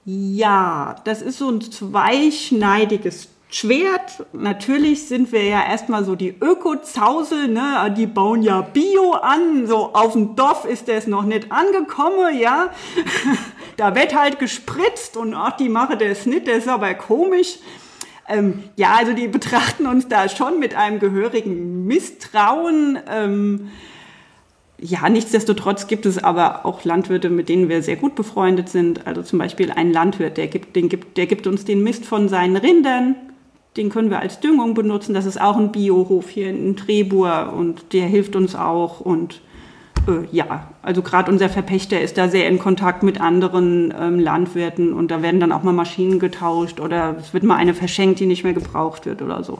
Ja, das ist so ein zweischneidiges Schwert. Natürlich sind wir ja erstmal so die Öko-Zausel, ne? Die bauen ja Bio an. So auf dem Dorf ist das noch nicht angekommen, ja. Da wird halt gespritzt und ach, die machen das nicht, das ist aber komisch. Ähm, ja, also die betrachten uns da schon mit einem gehörigen Misstrauen. Ähm, ja, nichtsdestotrotz gibt es aber auch Landwirte, mit denen wir sehr gut befreundet sind. Also zum Beispiel ein Landwirt, der gibt, den gibt, der gibt uns den Mist von seinen Rindern. Den können wir als Düngung benutzen. Das ist auch ein Biohof hier in Trebur und der hilft uns auch. Und äh, ja, also gerade unser Verpächter ist da sehr in Kontakt mit anderen ähm, Landwirten und da werden dann auch mal Maschinen getauscht oder es wird mal eine verschenkt, die nicht mehr gebraucht wird oder so.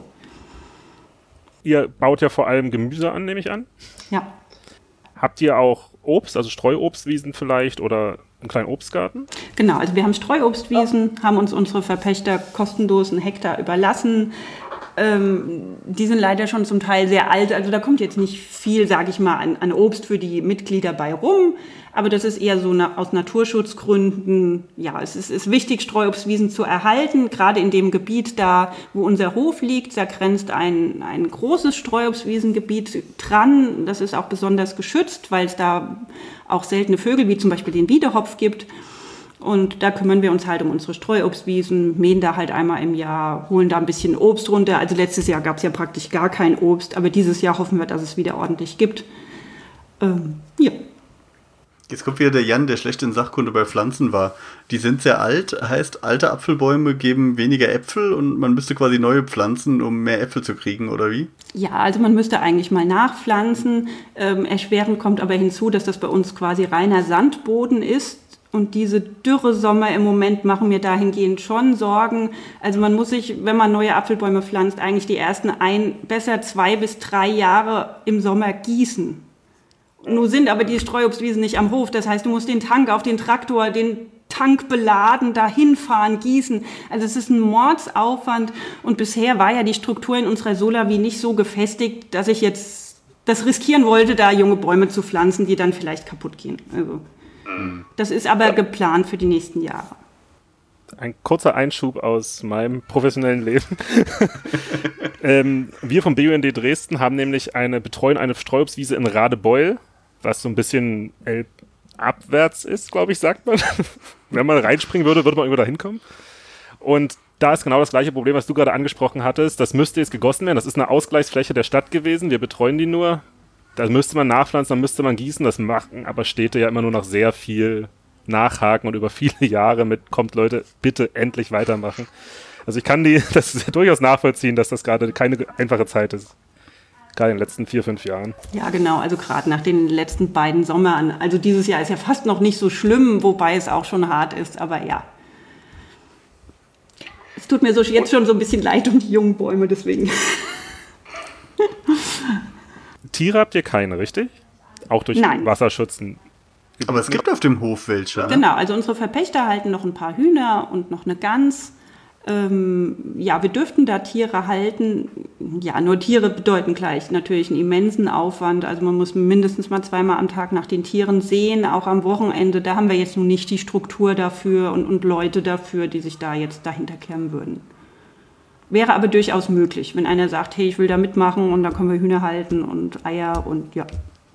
Ihr baut ja vor allem Gemüse an, nehme ich an. Ja. Habt ihr auch Obst, also Streuobstwiesen vielleicht oder einen kleinen Obstgarten? Genau, also wir haben Streuobstwiesen, haben uns unsere Verpächter kostenlos einen Hektar überlassen. Ähm, die sind leider schon zum Teil sehr alt, also da kommt jetzt nicht viel, sage ich mal, an, an Obst für die Mitglieder bei rum. Aber das ist eher so na, aus Naturschutzgründen, ja, es ist, ist wichtig, Streuobstwiesen zu erhalten. Gerade in dem Gebiet da, wo unser Hof liegt, da grenzt ein, ein großes Streuobstwiesengebiet dran. Das ist auch besonders geschützt, weil es da auch seltene Vögel, wie zum Beispiel den Wiedehopf gibt. Und da kümmern wir uns halt um unsere Streuobstwiesen, mähen da halt einmal im Jahr, holen da ein bisschen Obst runter. Also letztes Jahr gab es ja praktisch gar kein Obst, aber dieses Jahr hoffen wir, dass es wieder ordentlich gibt. Ähm, ja. Jetzt kommt wieder der Jan, der schlecht in Sachkunde bei Pflanzen war. Die sind sehr alt, heißt, alte Apfelbäume geben weniger Äpfel und man müsste quasi neue pflanzen, um mehr Äpfel zu kriegen, oder wie? Ja, also man müsste eigentlich mal nachpflanzen. Ähm, erschwerend kommt aber hinzu, dass das bei uns quasi reiner Sandboden ist. Und diese Dürresommer im Moment machen mir dahingehend schon Sorgen. Also man muss sich, wenn man neue Apfelbäume pflanzt, eigentlich die ersten ein, besser zwei bis drei Jahre im Sommer gießen. Nun sind aber die Streuobstwiesen nicht am Hof. Das heißt, du musst den Tank auf den Traktor, den Tank beladen, dahin fahren, gießen. Also es ist ein Mordsaufwand. Und bisher war ja die Struktur in unserer Solawi nicht so gefestigt, dass ich jetzt das riskieren wollte, da junge Bäume zu pflanzen, die dann vielleicht kaputt gehen. Also das ist aber geplant für die nächsten Jahre. Ein kurzer Einschub aus meinem professionellen Leben. ähm, wir vom B U N D Dresden haben nämlich eine, betreuen eine Streuobstwiese in Radebeul, was so ein bisschen abwärts ist, glaube ich, sagt man. Wenn man reinspringen würde, würde man irgendwo da hinkommen. Und da ist genau das gleiche Problem, was du gerade angesprochen hattest. Das müsste jetzt gegossen werden. Das ist eine Ausgleichsfläche der Stadt gewesen. Wir betreuen die nur. Da müsste man nachpflanzen, dann müsste man gießen. Das machen aber Städte ja immer nur noch sehr viel nachhaken und über viele Jahre mit, kommt Leute, bitte endlich weitermachen. Also ich kann die, das ist durchaus nachvollziehen, dass das gerade keine einfache Zeit ist. Gerade in den letzten vier, fünf Jahren. Ja, genau, also gerade nach den letzten beiden Sommern. Also dieses Jahr ist ja fast noch nicht so schlimm, wobei es auch schon hart ist, aber ja. Es tut mir so jetzt schon so ein bisschen leid um die jungen Bäume, deswegen. Tiere habt ihr keine, richtig? Auch durch Nein. Wasserschutz. Aber es gibt auf dem Hof welche. Ne? Genau, also unsere Verpächter halten noch ein paar Hühner und noch eine Gans. Ähm, ja, wir dürften da Tiere halten. Ja, nur Tiere bedeuten gleich natürlich einen immensen Aufwand. Also man muss mindestens mal zweimal am Tag nach den Tieren sehen, auch am Wochenende. Da haben wir jetzt nun nicht die Struktur dafür und, und Leute dafür, die sich da jetzt dahinter klemmen würden. Wäre aber durchaus möglich, wenn einer sagt, hey, ich will da mitmachen und dann können wir Hühner halten und Eier und ja.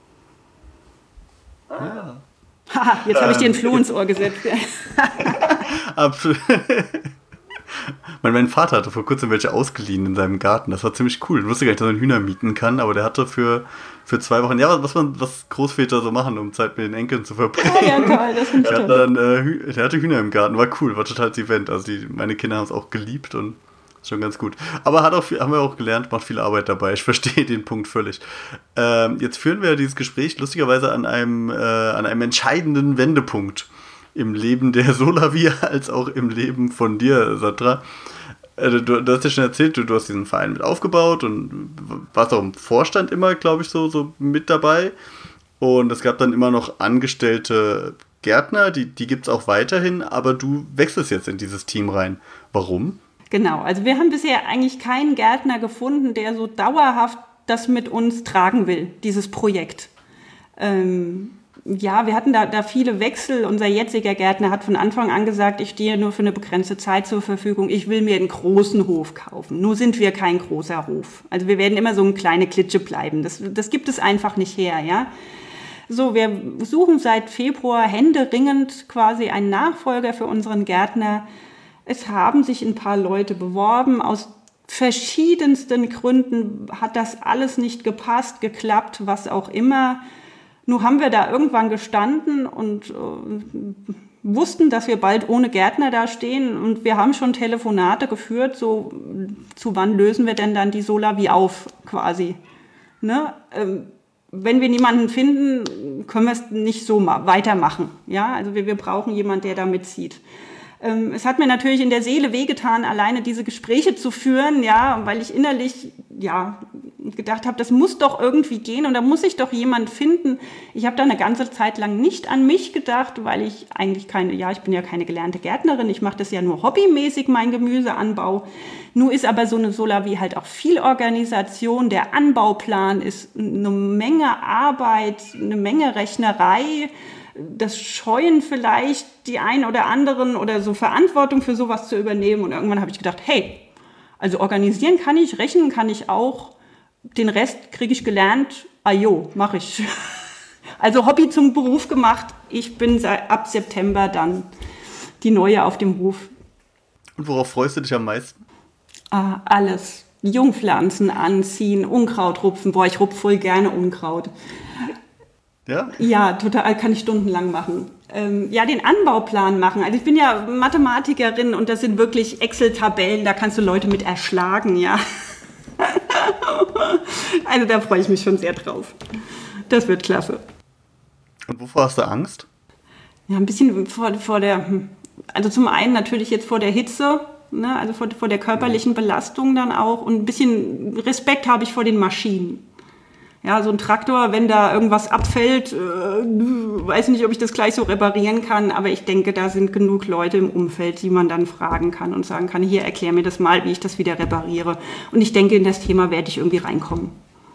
Ah. Haha, jetzt habe ich dir ein Floh ins Ohr gesetzt. Absolut. mein, mein Vater hatte vor kurzem welche ausgeliehen in seinem Garten. Das war ziemlich cool. Ich wusste gar nicht, dass man Hühner mieten kann, aber der hatte für, für zwei Wochen, ja, was man, was Großväter so machen, um Zeit mit den Enkeln zu verbringen. Ja, toll, das finde ich der, toll. dann, äh, der hatte Hühner im Garten, war cool, war total das Event. Also die, meine Kinder haben es auch geliebt und schon ganz gut. Aber hat auch viel, haben wir auch gelernt, macht viel Arbeit dabei. Ich verstehe den Punkt völlig. Ähm, jetzt führen wir dieses Gespräch lustigerweise an einem, äh, an einem entscheidenden Wendepunkt im Leben der Solawi als auch im Leben von dir, Sandra. Äh, du, du hast ja schon erzählt, du, du hast diesen Verein mit aufgebaut und warst auch im Vorstand immer, glaube ich, so, so mit dabei. Und es gab dann immer noch angestellte Gärtner, die, die gibt es auch weiterhin, aber du wechselst jetzt in dieses Team rein. Warum? Genau, also wir haben bisher eigentlich keinen Gärtner gefunden, der so dauerhaft das mit uns tragen will, dieses Projekt. Ähm, ja, wir hatten da, da viele Wechsel. Unser jetziger Gärtner hat von Anfang an gesagt, ich stehe nur für eine begrenzte Zeit zur Verfügung. Ich will mir einen großen Hof kaufen. Nur sind wir kein großer Hof. Also wir werden immer so eine kleine Klitsche bleiben. Das, das gibt es einfach nicht her, ja. So, wir suchen seit Februar händeringend quasi einen Nachfolger für unseren Gärtner. Es haben sich ein paar Leute beworben. Aus verschiedensten Gründen hat das alles nicht gepasst, geklappt, was auch immer. Nun haben wir da irgendwann gestanden und äh, wussten, dass wir bald ohne Gärtner da stehen. Und wir haben schon Telefonate geführt, so zu wann lösen wir denn dann die Solavi auf quasi. Ne? Ähm, wenn wir niemanden finden, können wir es nicht so ma- weitermachen. Ja? Also wir, wir brauchen jemanden, der da mitzieht. Ähm, es hat mir natürlich in der Seele wehgetan, alleine diese Gespräche zu führen, ja, weil ich innerlich ja gedacht habe, das muss doch irgendwie gehen und da muss ich doch jemand finden. Ich habe da eine ganze Zeit lang nicht an mich gedacht, weil ich eigentlich keine, ja, ich bin ja keine gelernte Gärtnerin, ich mache das ja nur hobbymäßig, mein Gemüseanbau. Nur ist aber so eine Solavi halt auch viel Organisation, der Anbauplan ist eine Menge Arbeit, eine Menge Rechnerei, das Scheuen vielleicht die einen oder anderen oder so Verantwortung für sowas zu übernehmen. Und irgendwann habe ich gedacht, hey, also organisieren kann ich, rechnen kann ich auch, den Rest kriege ich gelernt, ah jo, mache ich. Also Hobby zum Beruf gemacht. Ich bin seit, ab September dann die Neue auf dem Hof. Und worauf freust du dich am meisten? Ah, alles. Jungpflanzen anziehen, Unkraut rupfen. Boah, ich rupfe voll gerne Unkraut. Ja? Ja, total, kann ich stundenlang machen. Ähm, ja, den Anbauplan machen. Also ich bin ja Mathematikerin und das sind wirklich Excel-Tabellen, da kannst du Leute mit erschlagen, ja. Also da freue ich mich schon sehr drauf. Das wird klasse. Und wovor hast du Angst? Ja, ein bisschen vor, vor der, also zum einen natürlich jetzt vor der Hitze, ne, also vor, vor der körperlichen Belastung dann auch und ein bisschen Respekt habe ich vor den Maschinen. Ja, so ein Traktor, wenn da irgendwas abfällt, äh, weiß nicht, ob ich das gleich so reparieren kann, aber ich denke, da sind genug Leute im Umfeld, die man dann fragen kann und sagen kann, hier, erklär mir das mal, wie ich das wieder repariere. Und ich denke, in das Thema werde ich irgendwie reinkommen.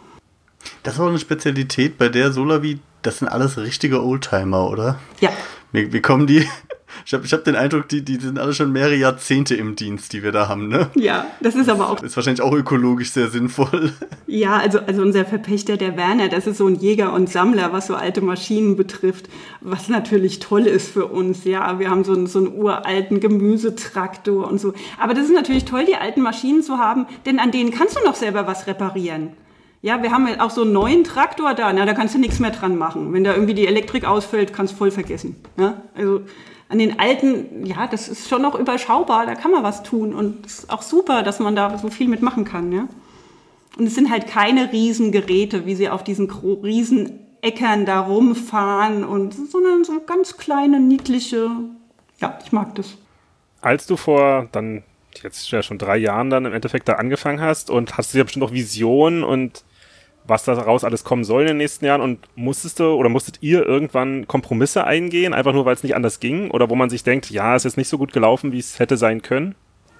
Das ist auch eine Spezialität bei der Solavi, das sind alles richtige Oldtimer, oder? Ja. Wir, wir kommen die... Ich habe ich hab den Eindruck, die, die sind alle schon mehrere Jahrzehnte im Dienst, die wir da haben, ne? Ja, das ist aber auch... Ist wahrscheinlich auch ökologisch sehr sinnvoll. Ja, also, also unser Verpächter, der Werner, das ist so ein Jäger und Sammler, was so alte Maschinen betrifft, was natürlich toll ist für uns, ja. Wir haben so einen, so einen uralten Gemüsetraktor und so. Aber das ist natürlich toll, die alten Maschinen zu haben, denn an denen kannst du noch selber was reparieren. Ja, wir haben ja auch so einen neuen Traktor da, na, da kannst du nichts mehr dran machen. Wenn da irgendwie die Elektrik ausfällt, kannst du voll vergessen. Ja? Also an den alten, ja, das ist schon noch überschaubar, da kann man was tun und es ist auch super, dass man da so viel mitmachen kann, ja. Und es sind halt keine Riesengeräte, wie sie auf diesen Riesenäckern da rumfahren und, sondern so ganz kleine, niedliche, ja, ich mag das. Als du vor dann jetzt ja schon drei Jahren dann im Endeffekt da angefangen hast und hast du ja bestimmt auch Visionen und was daraus alles kommen soll in den nächsten Jahren und musstest du oder musstet ihr irgendwann Kompromisse eingehen, einfach nur, weil es nicht anders ging oder wo man sich denkt, ja, es ist jetzt nicht so gut gelaufen, wie es hätte sein können?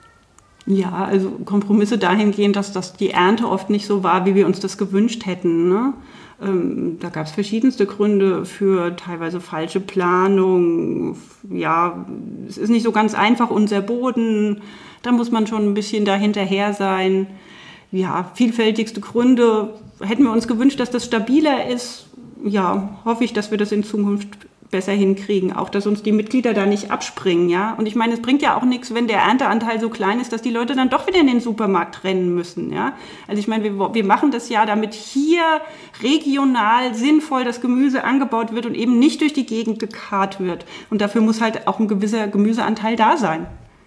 Ja, also Kompromisse dahingehend, dass das die Ernte oft nicht so war, wie wir uns das gewünscht hätten, ne? Ähm, da gab es verschiedenste Gründe für teilweise falsche Planung. Ja, es ist nicht so ganz einfach, unser Boden, da muss man schon ein bisschen dahinterher sein. Ja, vielfältigste Gründe. Hätten wir uns gewünscht, dass das stabiler ist. Ja, hoffe ich, dass wir das in Zukunft besser hinkriegen. Auch, dass uns die Mitglieder da nicht abspringen, ja. Und ich meine, es bringt ja auch nichts, wenn der Ernteanteil so klein ist, dass die Leute dann doch wieder in den Supermarkt rennen müssen, ja. Also ich meine, wir, wir machen das ja, damit hier regional sinnvoll das Gemüse angebaut wird und eben nicht durch die Gegend gekarrt wird. Und dafür muss halt auch ein gewisser Gemüseanteil da sein.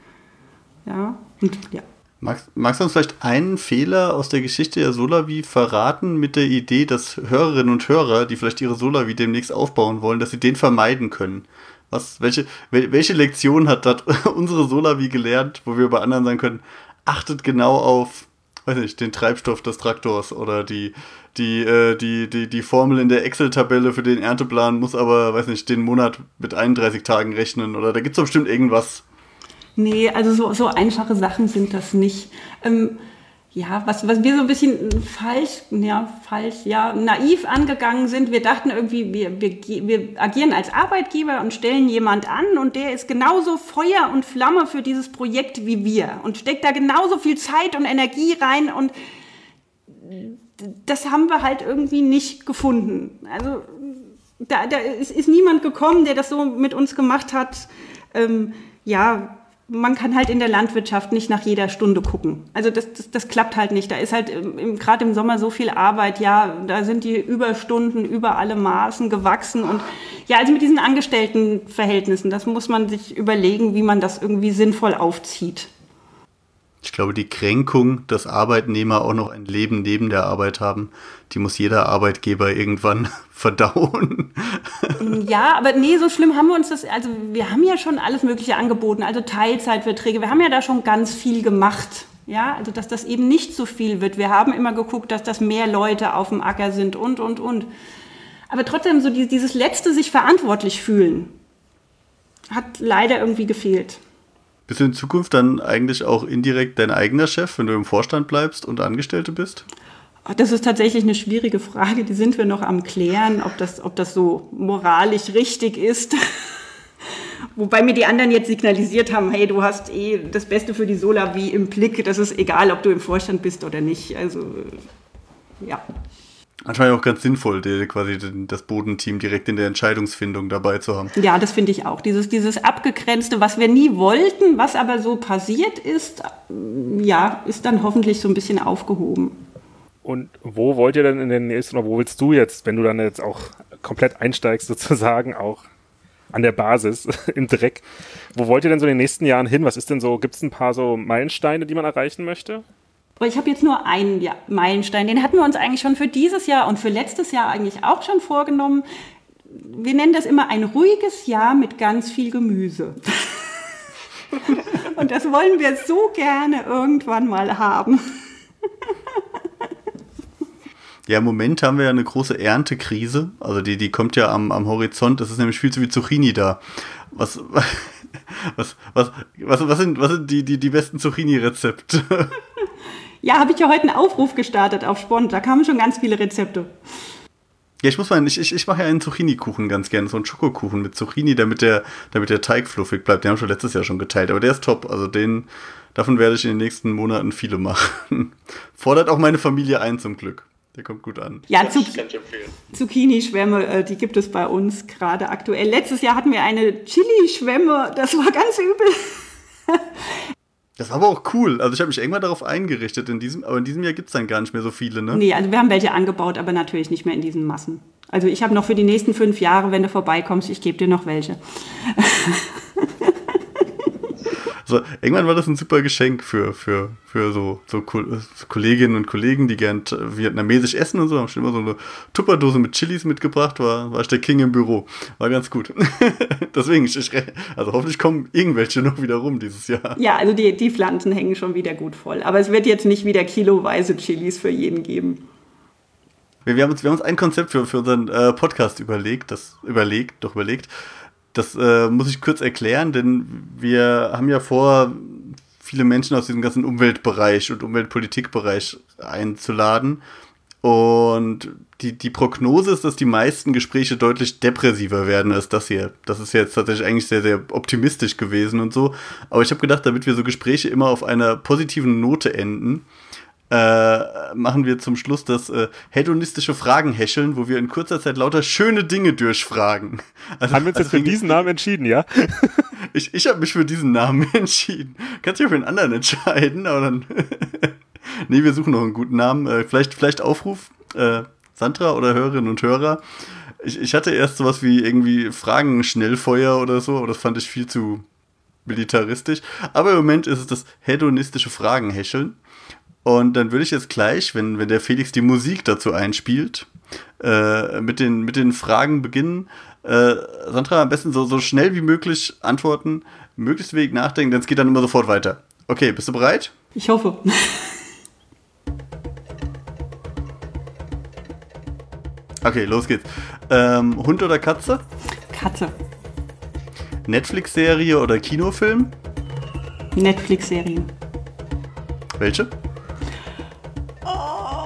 Ja, und ja. Magst, magst du uns vielleicht einen Fehler aus der Geschichte der Solavi verraten mit der Idee, dass Hörerinnen und Hörer, die vielleicht ihre Solavi demnächst aufbauen wollen, dass sie den vermeiden können? Was, welche, welche Lektion hat das unsere Solavi gelernt, wo wir bei anderen sagen können, achtet genau auf, weiß nicht, den Treibstoff des Traktors oder die, die, äh, die, die, die Formel in der Excel-Tabelle für den Ernteplan muss aber, weiß nicht, den Monat mit einunddreißig Tagen rechnen oder da gibt es doch bestimmt irgendwas. Nee, also so, so einfache Sachen sind das nicht. Ähm, ja, was, was wir so ein bisschen falsch, ja, falsch, ja, naiv angegangen sind. Wir dachten irgendwie, wir, wir, wir agieren als Arbeitgeber und stellen jemand an und der ist genauso Feuer und Flamme für dieses Projekt wie wir und steckt da genauso viel Zeit und Energie rein und das haben wir halt irgendwie nicht gefunden. Also da, da ist, ist niemand gekommen, der das so mit uns gemacht hat. Ähm, ja, man kann halt in der Landwirtschaft nicht nach jeder Stunde gucken. Also das, das, das klappt halt nicht. Da ist halt gerade im Sommer so viel Arbeit. Ja, da sind die Überstunden über alle Maßen gewachsen. Und ja, also mit diesen Angestelltenverhältnissen, das muss man sich überlegen, wie man das irgendwie sinnvoll aufzieht. Ich glaube, die Kränkung, dass Arbeitnehmer auch noch ein Leben neben der Arbeit haben, die muss jeder Arbeitgeber irgendwann verdauen. Ja, aber nee, so schlimm haben wir uns das, also wir haben ja schon alles Mögliche angeboten, also Teilzeitverträge, wir haben ja da schon ganz viel gemacht, ja, also dass das eben nicht so viel wird. Wir haben immer geguckt, dass das mehr Leute auf dem Acker sind und, und, und. Aber trotzdem so dieses letzte sich verantwortlich fühlen, hat leider irgendwie gefehlt. Bist du in Zukunft dann eigentlich auch indirekt dein eigener Chef, wenn du im Vorstand bleibst und Angestellte bist? Das ist tatsächlich eine schwierige Frage, die sind wir noch am Klären, ob das, ob das so moralisch richtig ist. Wobei mir die anderen jetzt signalisiert haben, hey, du hast eh das Beste für die Sola wie im Blick, das ist egal, ob du im Vorstand bist oder nicht. Also, ja. Anscheinend auch ganz sinnvoll, die, quasi das Bodenteam direkt in der Entscheidungsfindung dabei zu haben. Ja, das finde ich auch. Dieses, dieses Abgegrenzte, was wir nie wollten, was aber so passiert ist, ja, ist dann hoffentlich so ein bisschen aufgehoben. Und wo wollt ihr denn in den nächsten, oder wo willst du jetzt, wenn du dann jetzt auch komplett einsteigst sozusagen, auch an der Basis, im Dreck, wo wollt ihr denn so in den nächsten Jahren hin? Was ist denn so, gibt es ein paar so Meilensteine, die man erreichen möchte? Aber ich habe jetzt nur einen ja, Meilenstein, den hatten wir uns eigentlich schon für dieses Jahr und für letztes Jahr eigentlich auch schon vorgenommen. Wir nennen das immer ein ruhiges Jahr mit ganz viel Gemüse. Und das wollen wir so gerne irgendwann mal haben. Ja, im Moment haben wir ja eine große Erntekrise. Also die, die kommt ja am, am Horizont. Es ist nämlich viel zu viel Zucchini da. Was, was, was, was, was sind, was sind die, die, die besten Zucchini-Rezepte? Ja, habe ich ja heute einen Aufruf gestartet auf Spont. Da kamen schon ganz viele Rezepte. Ja, ich muss mal, ich, ich, ich mache ja einen Zucchini-Kuchen ganz gerne, so einen Schokokuchen mit Zucchini, damit der, damit der Teig fluffig bleibt. Den haben wir schon letztes Jahr schon geteilt, aber der ist top. Also den, davon werde ich in den nächsten Monaten viele machen. Fordert auch meine Familie ein, zum Glück. Der kommt gut an. Ja, Zucchini-Schwämme, die gibt es bei uns gerade aktuell. Letztes Jahr hatten wir eine Chili-Schwämme, das war ganz übel. Das war aber auch cool. Also ich habe mich irgendwann darauf eingerichtet, in diesem, aber in diesem Jahr gibt es dann gar nicht mehr so viele, ne? Nee, also wir haben welche angebaut, aber natürlich nicht mehr in diesen Massen. Also ich habe noch für die nächsten fünf Jahre, wenn du vorbeikommst, ich gebe dir noch welche. Also irgendwann war das ein super Geschenk für, für, für so, so Kolleginnen und Kollegen, die gern vietnamesisch essen und so. Haben schon immer so eine Tupperdose mit Chilis mitgebracht, war, war ich der King im Büro. War ganz gut. Deswegen, ich, ich, also hoffentlich kommen irgendwelche noch wieder rum dieses Jahr. Ja, also die, die Pflanzen hängen schon wieder gut voll. Aber es wird jetzt nicht wieder kiloweise Chilis für jeden geben. Wir, wir, haben, uns, wir haben uns ein Konzept für, für unseren äh, Podcast überlegt, das überlegt, doch überlegt. Das äh, muss ich kurz erklären, denn wir haben ja vor, viele Menschen aus diesem ganzen Umweltbereich und Umweltpolitikbereich einzuladen. Und die, die Prognose ist, dass die meisten Gespräche deutlich depressiver werden als das hier. Das ist jetzt tatsächlich eigentlich sehr, sehr optimistisch gewesen und so. Aber ich habe gedacht, damit wir so Gespräche immer auf einer positiven Note enden, Äh, machen wir zum Schluss das äh, hedonistische Fragen-Häscheln, wo wir in kurzer Zeit lauter schöne Dinge durchfragen. Also, haben wir uns also jetzt für diesen Namen entschieden, ja? ich ich habe mich für diesen Namen entschieden. Kannst dich für einen anderen entscheiden, aber dann... Nee, wir suchen noch einen guten Namen. Äh, vielleicht, vielleicht Aufruf, äh, Sandra oder Hörerinnen und Hörer. Ich, ich hatte erst sowas wie irgendwie Fragen-Schnellfeuer oder so, aber das fand ich viel zu militaristisch. Aber im Moment ist es das hedonistische Fragen-Häscheln. Und dann würde ich jetzt gleich, wenn, wenn der Felix die Musik dazu einspielt, äh, mit, den, mit den Fragen beginnen. Äh, Sandra, am besten so, so schnell wie möglich antworten, möglichst wenig nachdenken, denn es geht dann immer sofort weiter. Okay, bist du bereit? Ich hoffe. Okay, los geht's. Ähm, Hund oder Katze? Katze. Netflix-Serie oder Kinofilm? Netflix-Serie. Welche?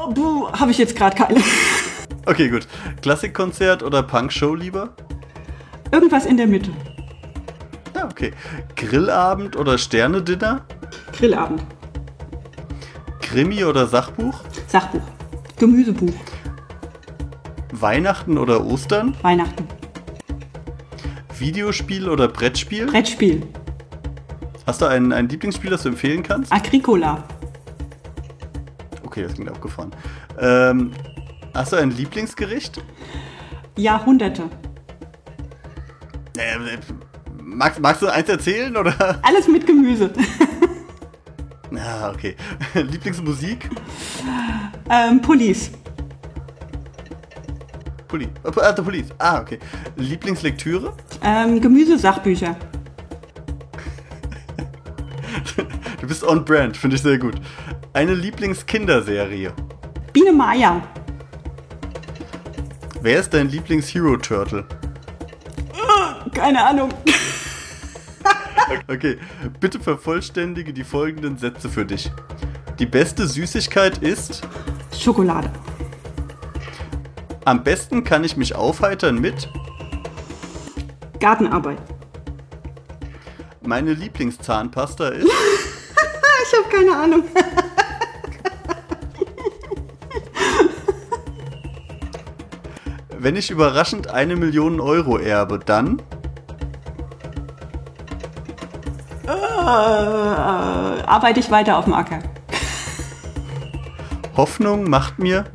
Oh, habe ich jetzt gerade keine. Okay, gut. Klassikkonzert oder Punkshow lieber? Irgendwas in der Mitte. Ja, okay. Grillabend oder Sterne-Dinner? Grillabend. Krimi oder Sachbuch? Sachbuch. Gemüsebuch. Weihnachten oder Ostern? Weihnachten. Videospiel oder Brettspiel? Brettspiel. Hast du ein, ein Lieblingsspiel, das du empfehlen kannst? Agricola. Okay, das klingt abgefahren. Ähm, hast du ein Lieblingsgericht? Jahrhunderte. Äh, magst, magst du eins erzählen, oder? Alles mit Gemüse. Ja, okay. Lieblingsmusik? ähm, Police. Poli. Ah, der Police. Ah, okay. Lieblingslektüre? Ähm, Gemüsesachbücher. Du bist on brand, finde ich sehr gut. Eine Lieblingskinderserie? Biene Maya. Wer ist dein Lieblings-Hero-Turtle? Keine Ahnung. Okay, bitte vervollständige die folgenden Sätze für dich. Die beste Süßigkeit ist... Schokolade. Am besten kann ich mich aufheitern mit... Gartenarbeit. Meine Lieblingszahnpasta ist... Ich habe keine Ahnung. Wenn ich überraschend eine Million Euro erbe, dann... Äh, arbeite ich weiter auf dem Acker. Hoffnung macht mir...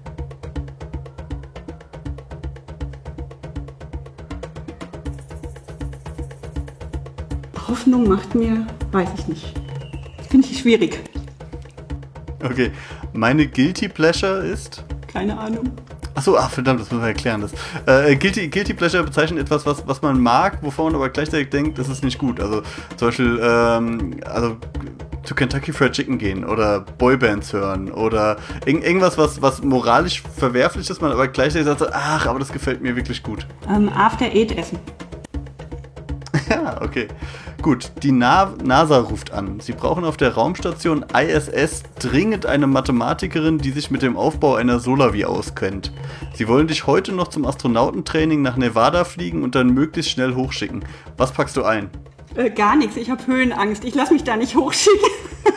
Hoffnung macht mir, weiß ich nicht. Finde ich schwierig. Okay, meine Guilty Pleasure ist... Keine Ahnung. Achso, ach verdammt, das müssen wir erklären. Das. Äh, Guilty, Guilty Pleasure bezeichnet etwas, was, was man mag, wovon man aber gleichzeitig denkt, das ist nicht gut. Also zum Beispiel ähm, also, zu Kentucky Fried Chicken gehen oder Boybands hören oder irg- irgendwas, was, was moralisch verwerflich ist, man aber gleichzeitig sagt, so, ach, aber das gefällt mir wirklich gut. Ähm, After Eight essen. Ja, okay. Gut, die Na- NASA ruft an. Sie brauchen auf der Raumstation I S S dringend eine Mathematikerin, die sich mit dem Aufbau einer Solavi auskennt. Sie wollen dich heute noch zum Astronautentraining nach Nevada fliegen und dann möglichst schnell hochschicken. Was packst du ein? Äh, gar nichts, ich habe Höhenangst. Ich lasse mich da nicht hochschicken.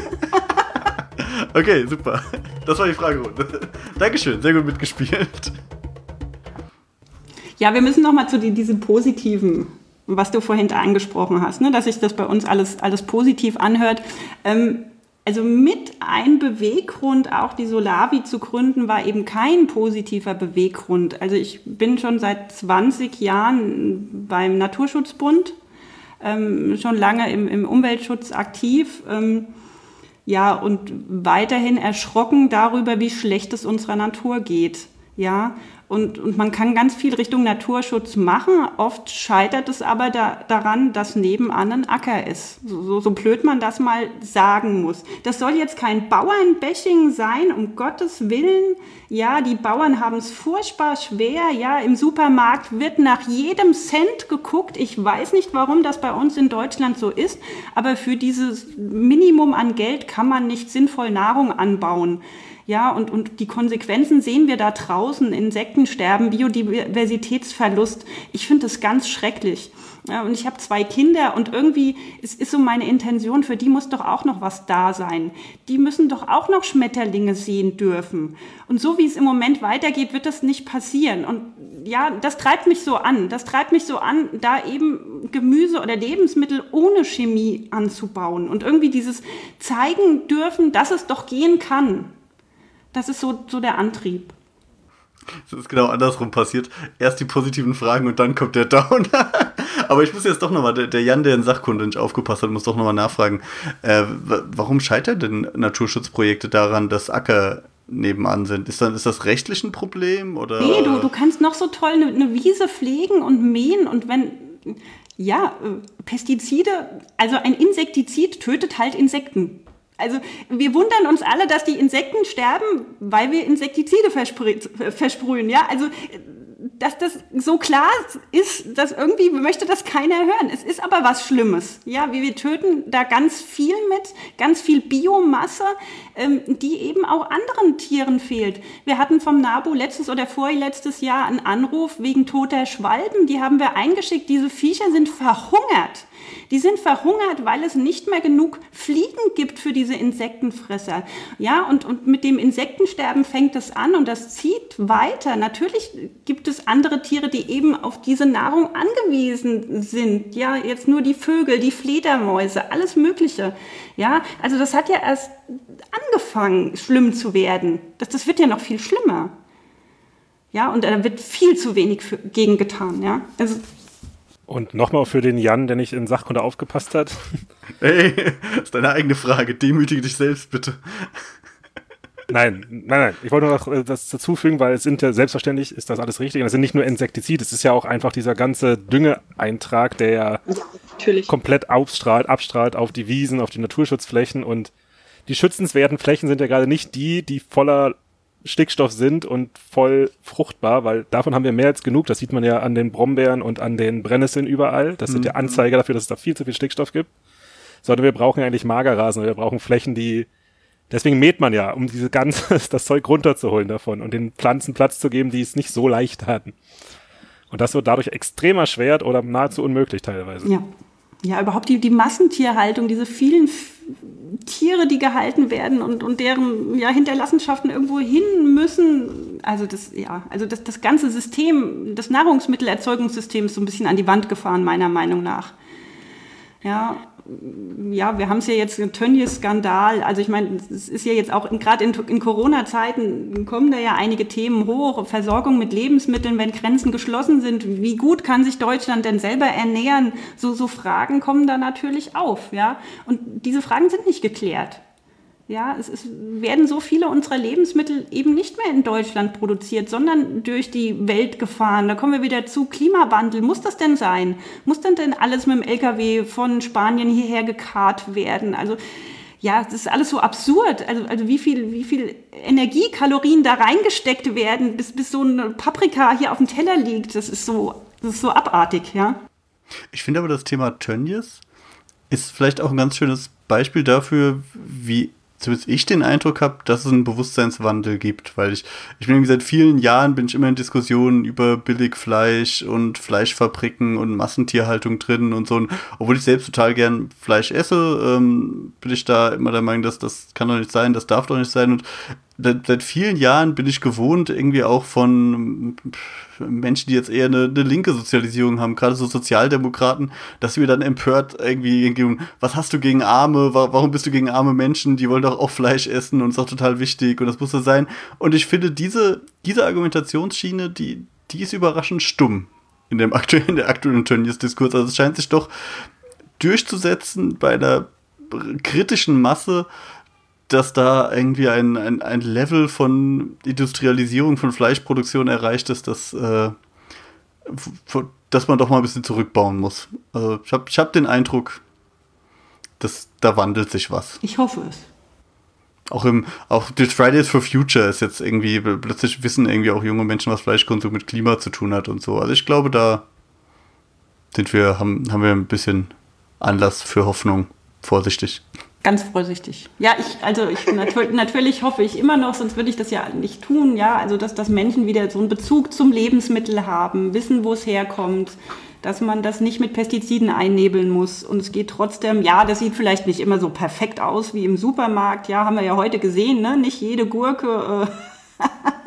Okay, super. Das war die Fragerunde. Dankeschön, sehr gut mitgespielt. Ja, wir müssen noch mal zu die, diesen positiven, was du vorhin angesprochen hast, ne, dass sich das bei uns alles, alles positiv anhört. Ähm, also mit ein Beweggrund, auch die Solavi zu gründen, war eben kein positiver Beweggrund. Also ich bin schon seit zwanzig Jahren beim Naturschutzbund, ähm, schon lange im, im Umweltschutz aktiv. Ähm, ja, und weiterhin erschrocken darüber, wie schlecht es unserer Natur geht. Ja, und, und man kann ganz viel Richtung Naturschutz machen. Oft scheitert es aber da, daran, dass nebenan ein Acker ist. So, so, so blöd man das mal sagen muss. Das soll jetzt kein Bauernbashing sein, um Gottes Willen. Ja, die Bauern haben es furchtbar schwer. Ja, im Supermarkt wird nach jedem Cent geguckt. Ich weiß nicht, warum das bei uns in Deutschland so ist, aber für dieses Minimum an Geld kann man nicht sinnvoll Nahrung anbauen. Ja, und, und die Konsequenzen sehen wir da draußen, Insektensterben, Biodiversitätsverlust. Ich finde das ganz schrecklich. Ja, und ich habe zwei Kinder und irgendwie, es ist so meine Intention, für die muss doch auch noch was da sein. Die müssen doch auch noch Schmetterlinge sehen dürfen. Und so wie es im Moment weitergeht, wird das nicht passieren. Und ja, das treibt mich so an. Das treibt mich so an, da eben Gemüse oder Lebensmittel ohne Chemie anzubauen. Und irgendwie dieses zeigen dürfen, dass es doch gehen kann. Das ist so, so der Antrieb. Das ist genau andersrum passiert. Erst die positiven Fragen und dann kommt der Downer. Aber ich muss jetzt doch nochmal, der, der Jan, der in Sachkunde nicht aufgepasst hat, muss doch nochmal nachfragen. Äh, w- warum scheitern denn Naturschutzprojekte daran, dass Acker nebenan sind? Ist, dann, ist das rechtlich ein Problem? Oder? Nee, du, du kannst noch so toll eine, eine Wiese pflegen und mähen und wenn, ja, äh, Pestizide, also ein Insektizid tötet halt Insekten. Also wir wundern uns alle, dass die Insekten sterben, weil wir Insektizide versprü- versprühen. Ja, also dass das so klar ist, dass irgendwie möchte das keiner hören. Es ist aber was Schlimmes. Ja, wir, wir töten da ganz viel mit, ganz viel Biomasse, ähm, die eben auch anderen Tieren fehlt. Wir hatten vom NABU letztes oder vorletztes Jahr einen Anruf wegen toter Schwalben. Die haben wir eingeschickt. Diese Viecher sind verhungert. Die sind verhungert, weil es nicht mehr genug Fliegen gibt für diese Insektenfresser. Ja, und, und mit dem Insektensterben fängt es an und das zieht weiter. Natürlich gibt es andere Tiere, die eben auf diese Nahrung angewiesen sind. Ja, jetzt nur die Vögel, die Fledermäuse, alles Mögliche. Ja, also das hat ja erst angefangen, schlimm zu werden. Das, das wird ja noch viel schlimmer. Ja, und da wird viel zu wenig für, gegen getan. Ja, also Und nochmal für den Jan, der nicht in Sachkunde aufgepasst hat. Ey, das ist deine eigene Frage. Demütige dich selbst, bitte. Nein, nein, nein. Ich wollte nur noch das dazufügen, weil es sind ja selbstverständlich, ist das alles richtig. Und es sind nicht nur Insektizide, es ist ja auch einfach dieser ganze Düngeeintrag, der ja Natürlich. komplett abstrahlt, abstrahlt auf die Wiesen, auf die Naturschutzflächen. Und die schützenswerten Flächen sind ja gerade nicht die, die voller Stickstoff sind und voll fruchtbar, weil davon haben wir mehr als genug. Das sieht man ja an den Brombeeren und an den Brennnesseln überall. Das sind ja Anzeiger dafür, dass es da viel zu viel Stickstoff gibt. Sondern wir brauchen ja eigentlich Magerrasen. Wir brauchen Flächen, die, deswegen mäht man ja, um diese ganze, das Zeug runterzuholen davon und den Pflanzen Platz zu geben, die es nicht so leicht hatten. Und das wird dadurch extrem erschwert oder nahezu unmöglich teilweise. Ja, ja, überhaupt die, die Massentierhaltung, diese vielen F- Tiere, die gehalten werden und, und deren ja, Hinterlassenschaften irgendwo hin müssen. Also das, ja, also das, das ganze System, das Nahrungsmittelerzeugungssystem ist so ein bisschen an die Wand gefahren, meiner Meinung nach. Ja, ja, wir haben es ja jetzt, ein Tönnies-Skandal, also ich meine, es ist ja jetzt auch, gerade in, in Corona-Zeiten kommen da ja einige Themen hoch, Versorgung mit Lebensmitteln, wenn Grenzen geschlossen sind, wie gut kann sich Deutschland denn selber ernähren, so, so Fragen kommen da natürlich auf, ja, und diese Fragen sind nicht geklärt. Ja, es, es werden so viele unserer Lebensmittel eben nicht mehr in Deutschland produziert, sondern durch die Welt gefahren. Da kommen wir wieder zu Klimawandel. Muss das denn sein? Muss denn denn alles mit dem L K W von Spanien hierher gekarrt werden? Also ja, das ist alles so absurd. Also, also wie viel, wie viel Energiekalorien da reingesteckt werden, bis, bis so eine Paprika hier auf dem Teller liegt. Das ist so, das ist so abartig, ja. Ich finde aber, das Thema Tönnies ist vielleicht auch ein ganz schönes Beispiel dafür, wie zumindest ich den Eindruck habe, dass es einen Bewusstseinswandel gibt, weil ich, ich bin seit vielen Jahren bin ich immer in Diskussionen über Billigfleisch und Fleischfabriken und Massentierhaltung drin und so. Und obwohl ich selbst total gern Fleisch esse, ähm, bin ich da immer der Meinung, dass das kann doch nicht sein, das darf doch nicht sein. Und seit, seit vielen Jahren bin ich gewohnt, irgendwie auch von Menschen, die jetzt eher eine, eine linke Sozialisierung haben, gerade so Sozialdemokraten, dass wir dann empört irgendwie gehen, was hast du gegen Arme, warum bist du gegen arme Menschen, die wollen doch auch Fleisch essen und ist doch total wichtig und das muss so sein. Und ich finde, diese, diese Argumentationsschiene, die, die ist überraschend stumm in dem aktuellen, in der aktuellen Tönnies-Diskurs. Also es scheint sich doch durchzusetzen bei einer kritischen Masse, dass da irgendwie ein, ein, ein Level von Industrialisierung von Fleischproduktion erreicht ist, dass, äh, dass man doch mal ein bisschen zurückbauen muss. Also ich habe ich hab den Eindruck, dass da wandelt sich was. Ich hoffe es. Auch im, auch die Fridays for Future ist jetzt irgendwie, plötzlich wissen irgendwie auch junge Menschen, was Fleischkonsum mit Klima zu tun hat und so. Also ich glaube, da sind wir, haben, haben wir ein bisschen Anlass für Hoffnung. Vorsichtig. Ganz vorsichtig. Ja, ich, also ich, nat- natürlich hoffe ich immer noch, sonst würde ich das ja nicht tun, ja, also dass, dass Menschen wieder so einen Bezug zum Lebensmittel haben, wissen, wo es herkommt, dass man das nicht mit Pestiziden einnebeln muss und es geht trotzdem, ja, das sieht vielleicht nicht immer so perfekt aus wie im Supermarkt, ja, haben wir ja heute gesehen, ne, nicht jede Gurke äh,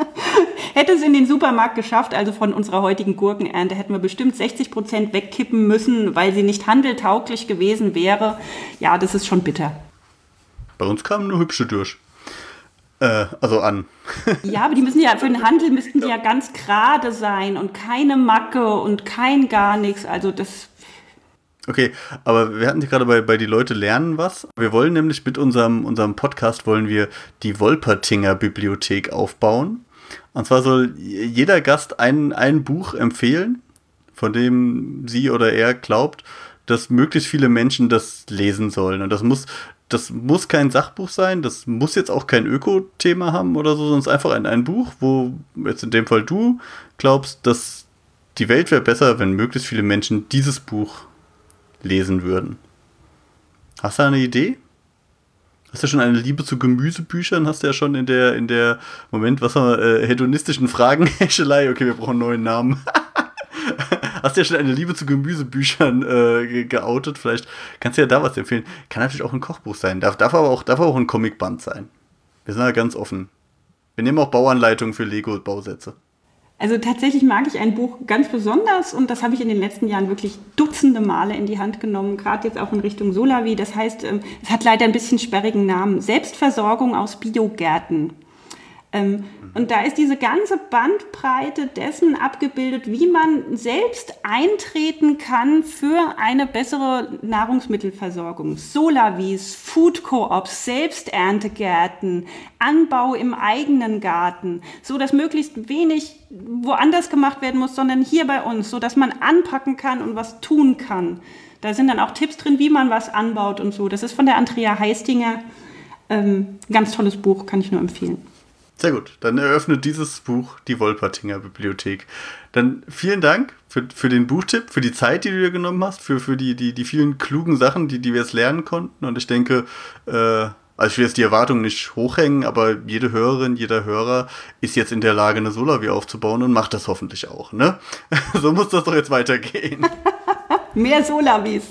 hätte es in den Supermarkt geschafft, also von unserer heutigen Gurkenernte hätten wir bestimmt sechzig Prozent wegkippen müssen, weil sie nicht handeltauglich gewesen wäre. Ja, das ist schon bitter. Bei uns kamen nur hübsche durch. Äh, also an. Ja, aber die müssen ja, für den Handel müssten die ja ganz gerade sein und keine Macke und kein gar nichts. Also das... Okay, aber wir hatten gerade bei, bei die Leute lernen was. Wir wollen nämlich mit unserem, unserem Podcast wollen wir die Wolpertinger Bibliothek aufbauen. Und zwar soll jeder Gast ein, ein Buch empfehlen, von dem sie oder er glaubt, dass möglichst viele Menschen das lesen sollen. Und das muss das muss kein Sachbuch sein, das muss jetzt auch kein Öko-Thema haben oder so, sondern einfach ein, ein Buch, wo jetzt in dem Fall du glaubst, dass die Welt wäre besser, wenn möglichst viele Menschen dieses Buch lesen würden. Hast du eine Idee? Hast du schon eine Liebe zu Gemüsebüchern? Hast du ja schon in der, in der, Moment, was haben wir, äh, hedonistischen Fragenhäschelei? Okay, wir brauchen einen neuen Namen. Hast du ja schon eine Liebe zu Gemüsebüchern äh, ge- geoutet? Vielleicht kannst du ja da was empfehlen. Kann natürlich auch ein Kochbuch sein. Darf, darf, aber, auch, darf aber auch ein Comicband sein. Wir sind ja ganz offen. Wir nehmen auch Bauanleitungen für Lego-Bausätze. Also tatsächlich mag ich ein Buch ganz besonders und das habe ich in den letzten Jahren wirklich dutzende Male in die Hand genommen, gerade jetzt auch in Richtung Solavi. Das heißt, es hat leider ein bisschen sperrigen Namen. Selbstversorgung aus Biogärten. Ähm, und da ist diese ganze Bandbreite dessen abgebildet, wie man selbst eintreten kann für eine bessere Nahrungsmittelversorgung. Solavis, Food Coops, Selbsterntegärten, Anbau im eigenen Garten, so dass möglichst wenig woanders gemacht werden muss, sondern hier bei uns, so dass man anpacken kann und was tun kann. Da sind dann auch Tipps drin, wie man was anbaut und so. Das ist von der Andrea Heistinger. Ähm, ganz tolles Buch, kann ich nur empfehlen. Sehr gut, dann eröffnet dieses Buch die Wolpertinger Bibliothek. Dann vielen Dank für, für den Buchtipp, für die Zeit, die du dir genommen hast, für, für die, die, die vielen klugen Sachen, die, die wir jetzt lernen konnten. Und ich denke, äh, also ich will jetzt die Erwartungen nicht hochhängen, aber jede Hörerin, jeder Hörer ist jetzt in der Lage, eine Solavi aufzubauen und macht das hoffentlich auch, ne? So muss das doch jetzt weitergehen. Mehr Solavis.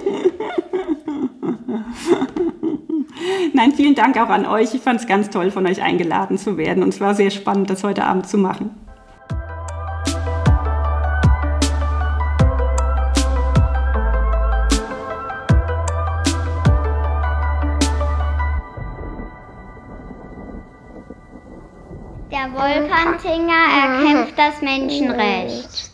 Nein, vielen Dank auch an euch. Ich fand es ganz toll, von euch eingeladen zu werden. Und es war sehr spannend, das heute Abend zu machen. Der Wolpertinger erkämpft das Menschenrecht.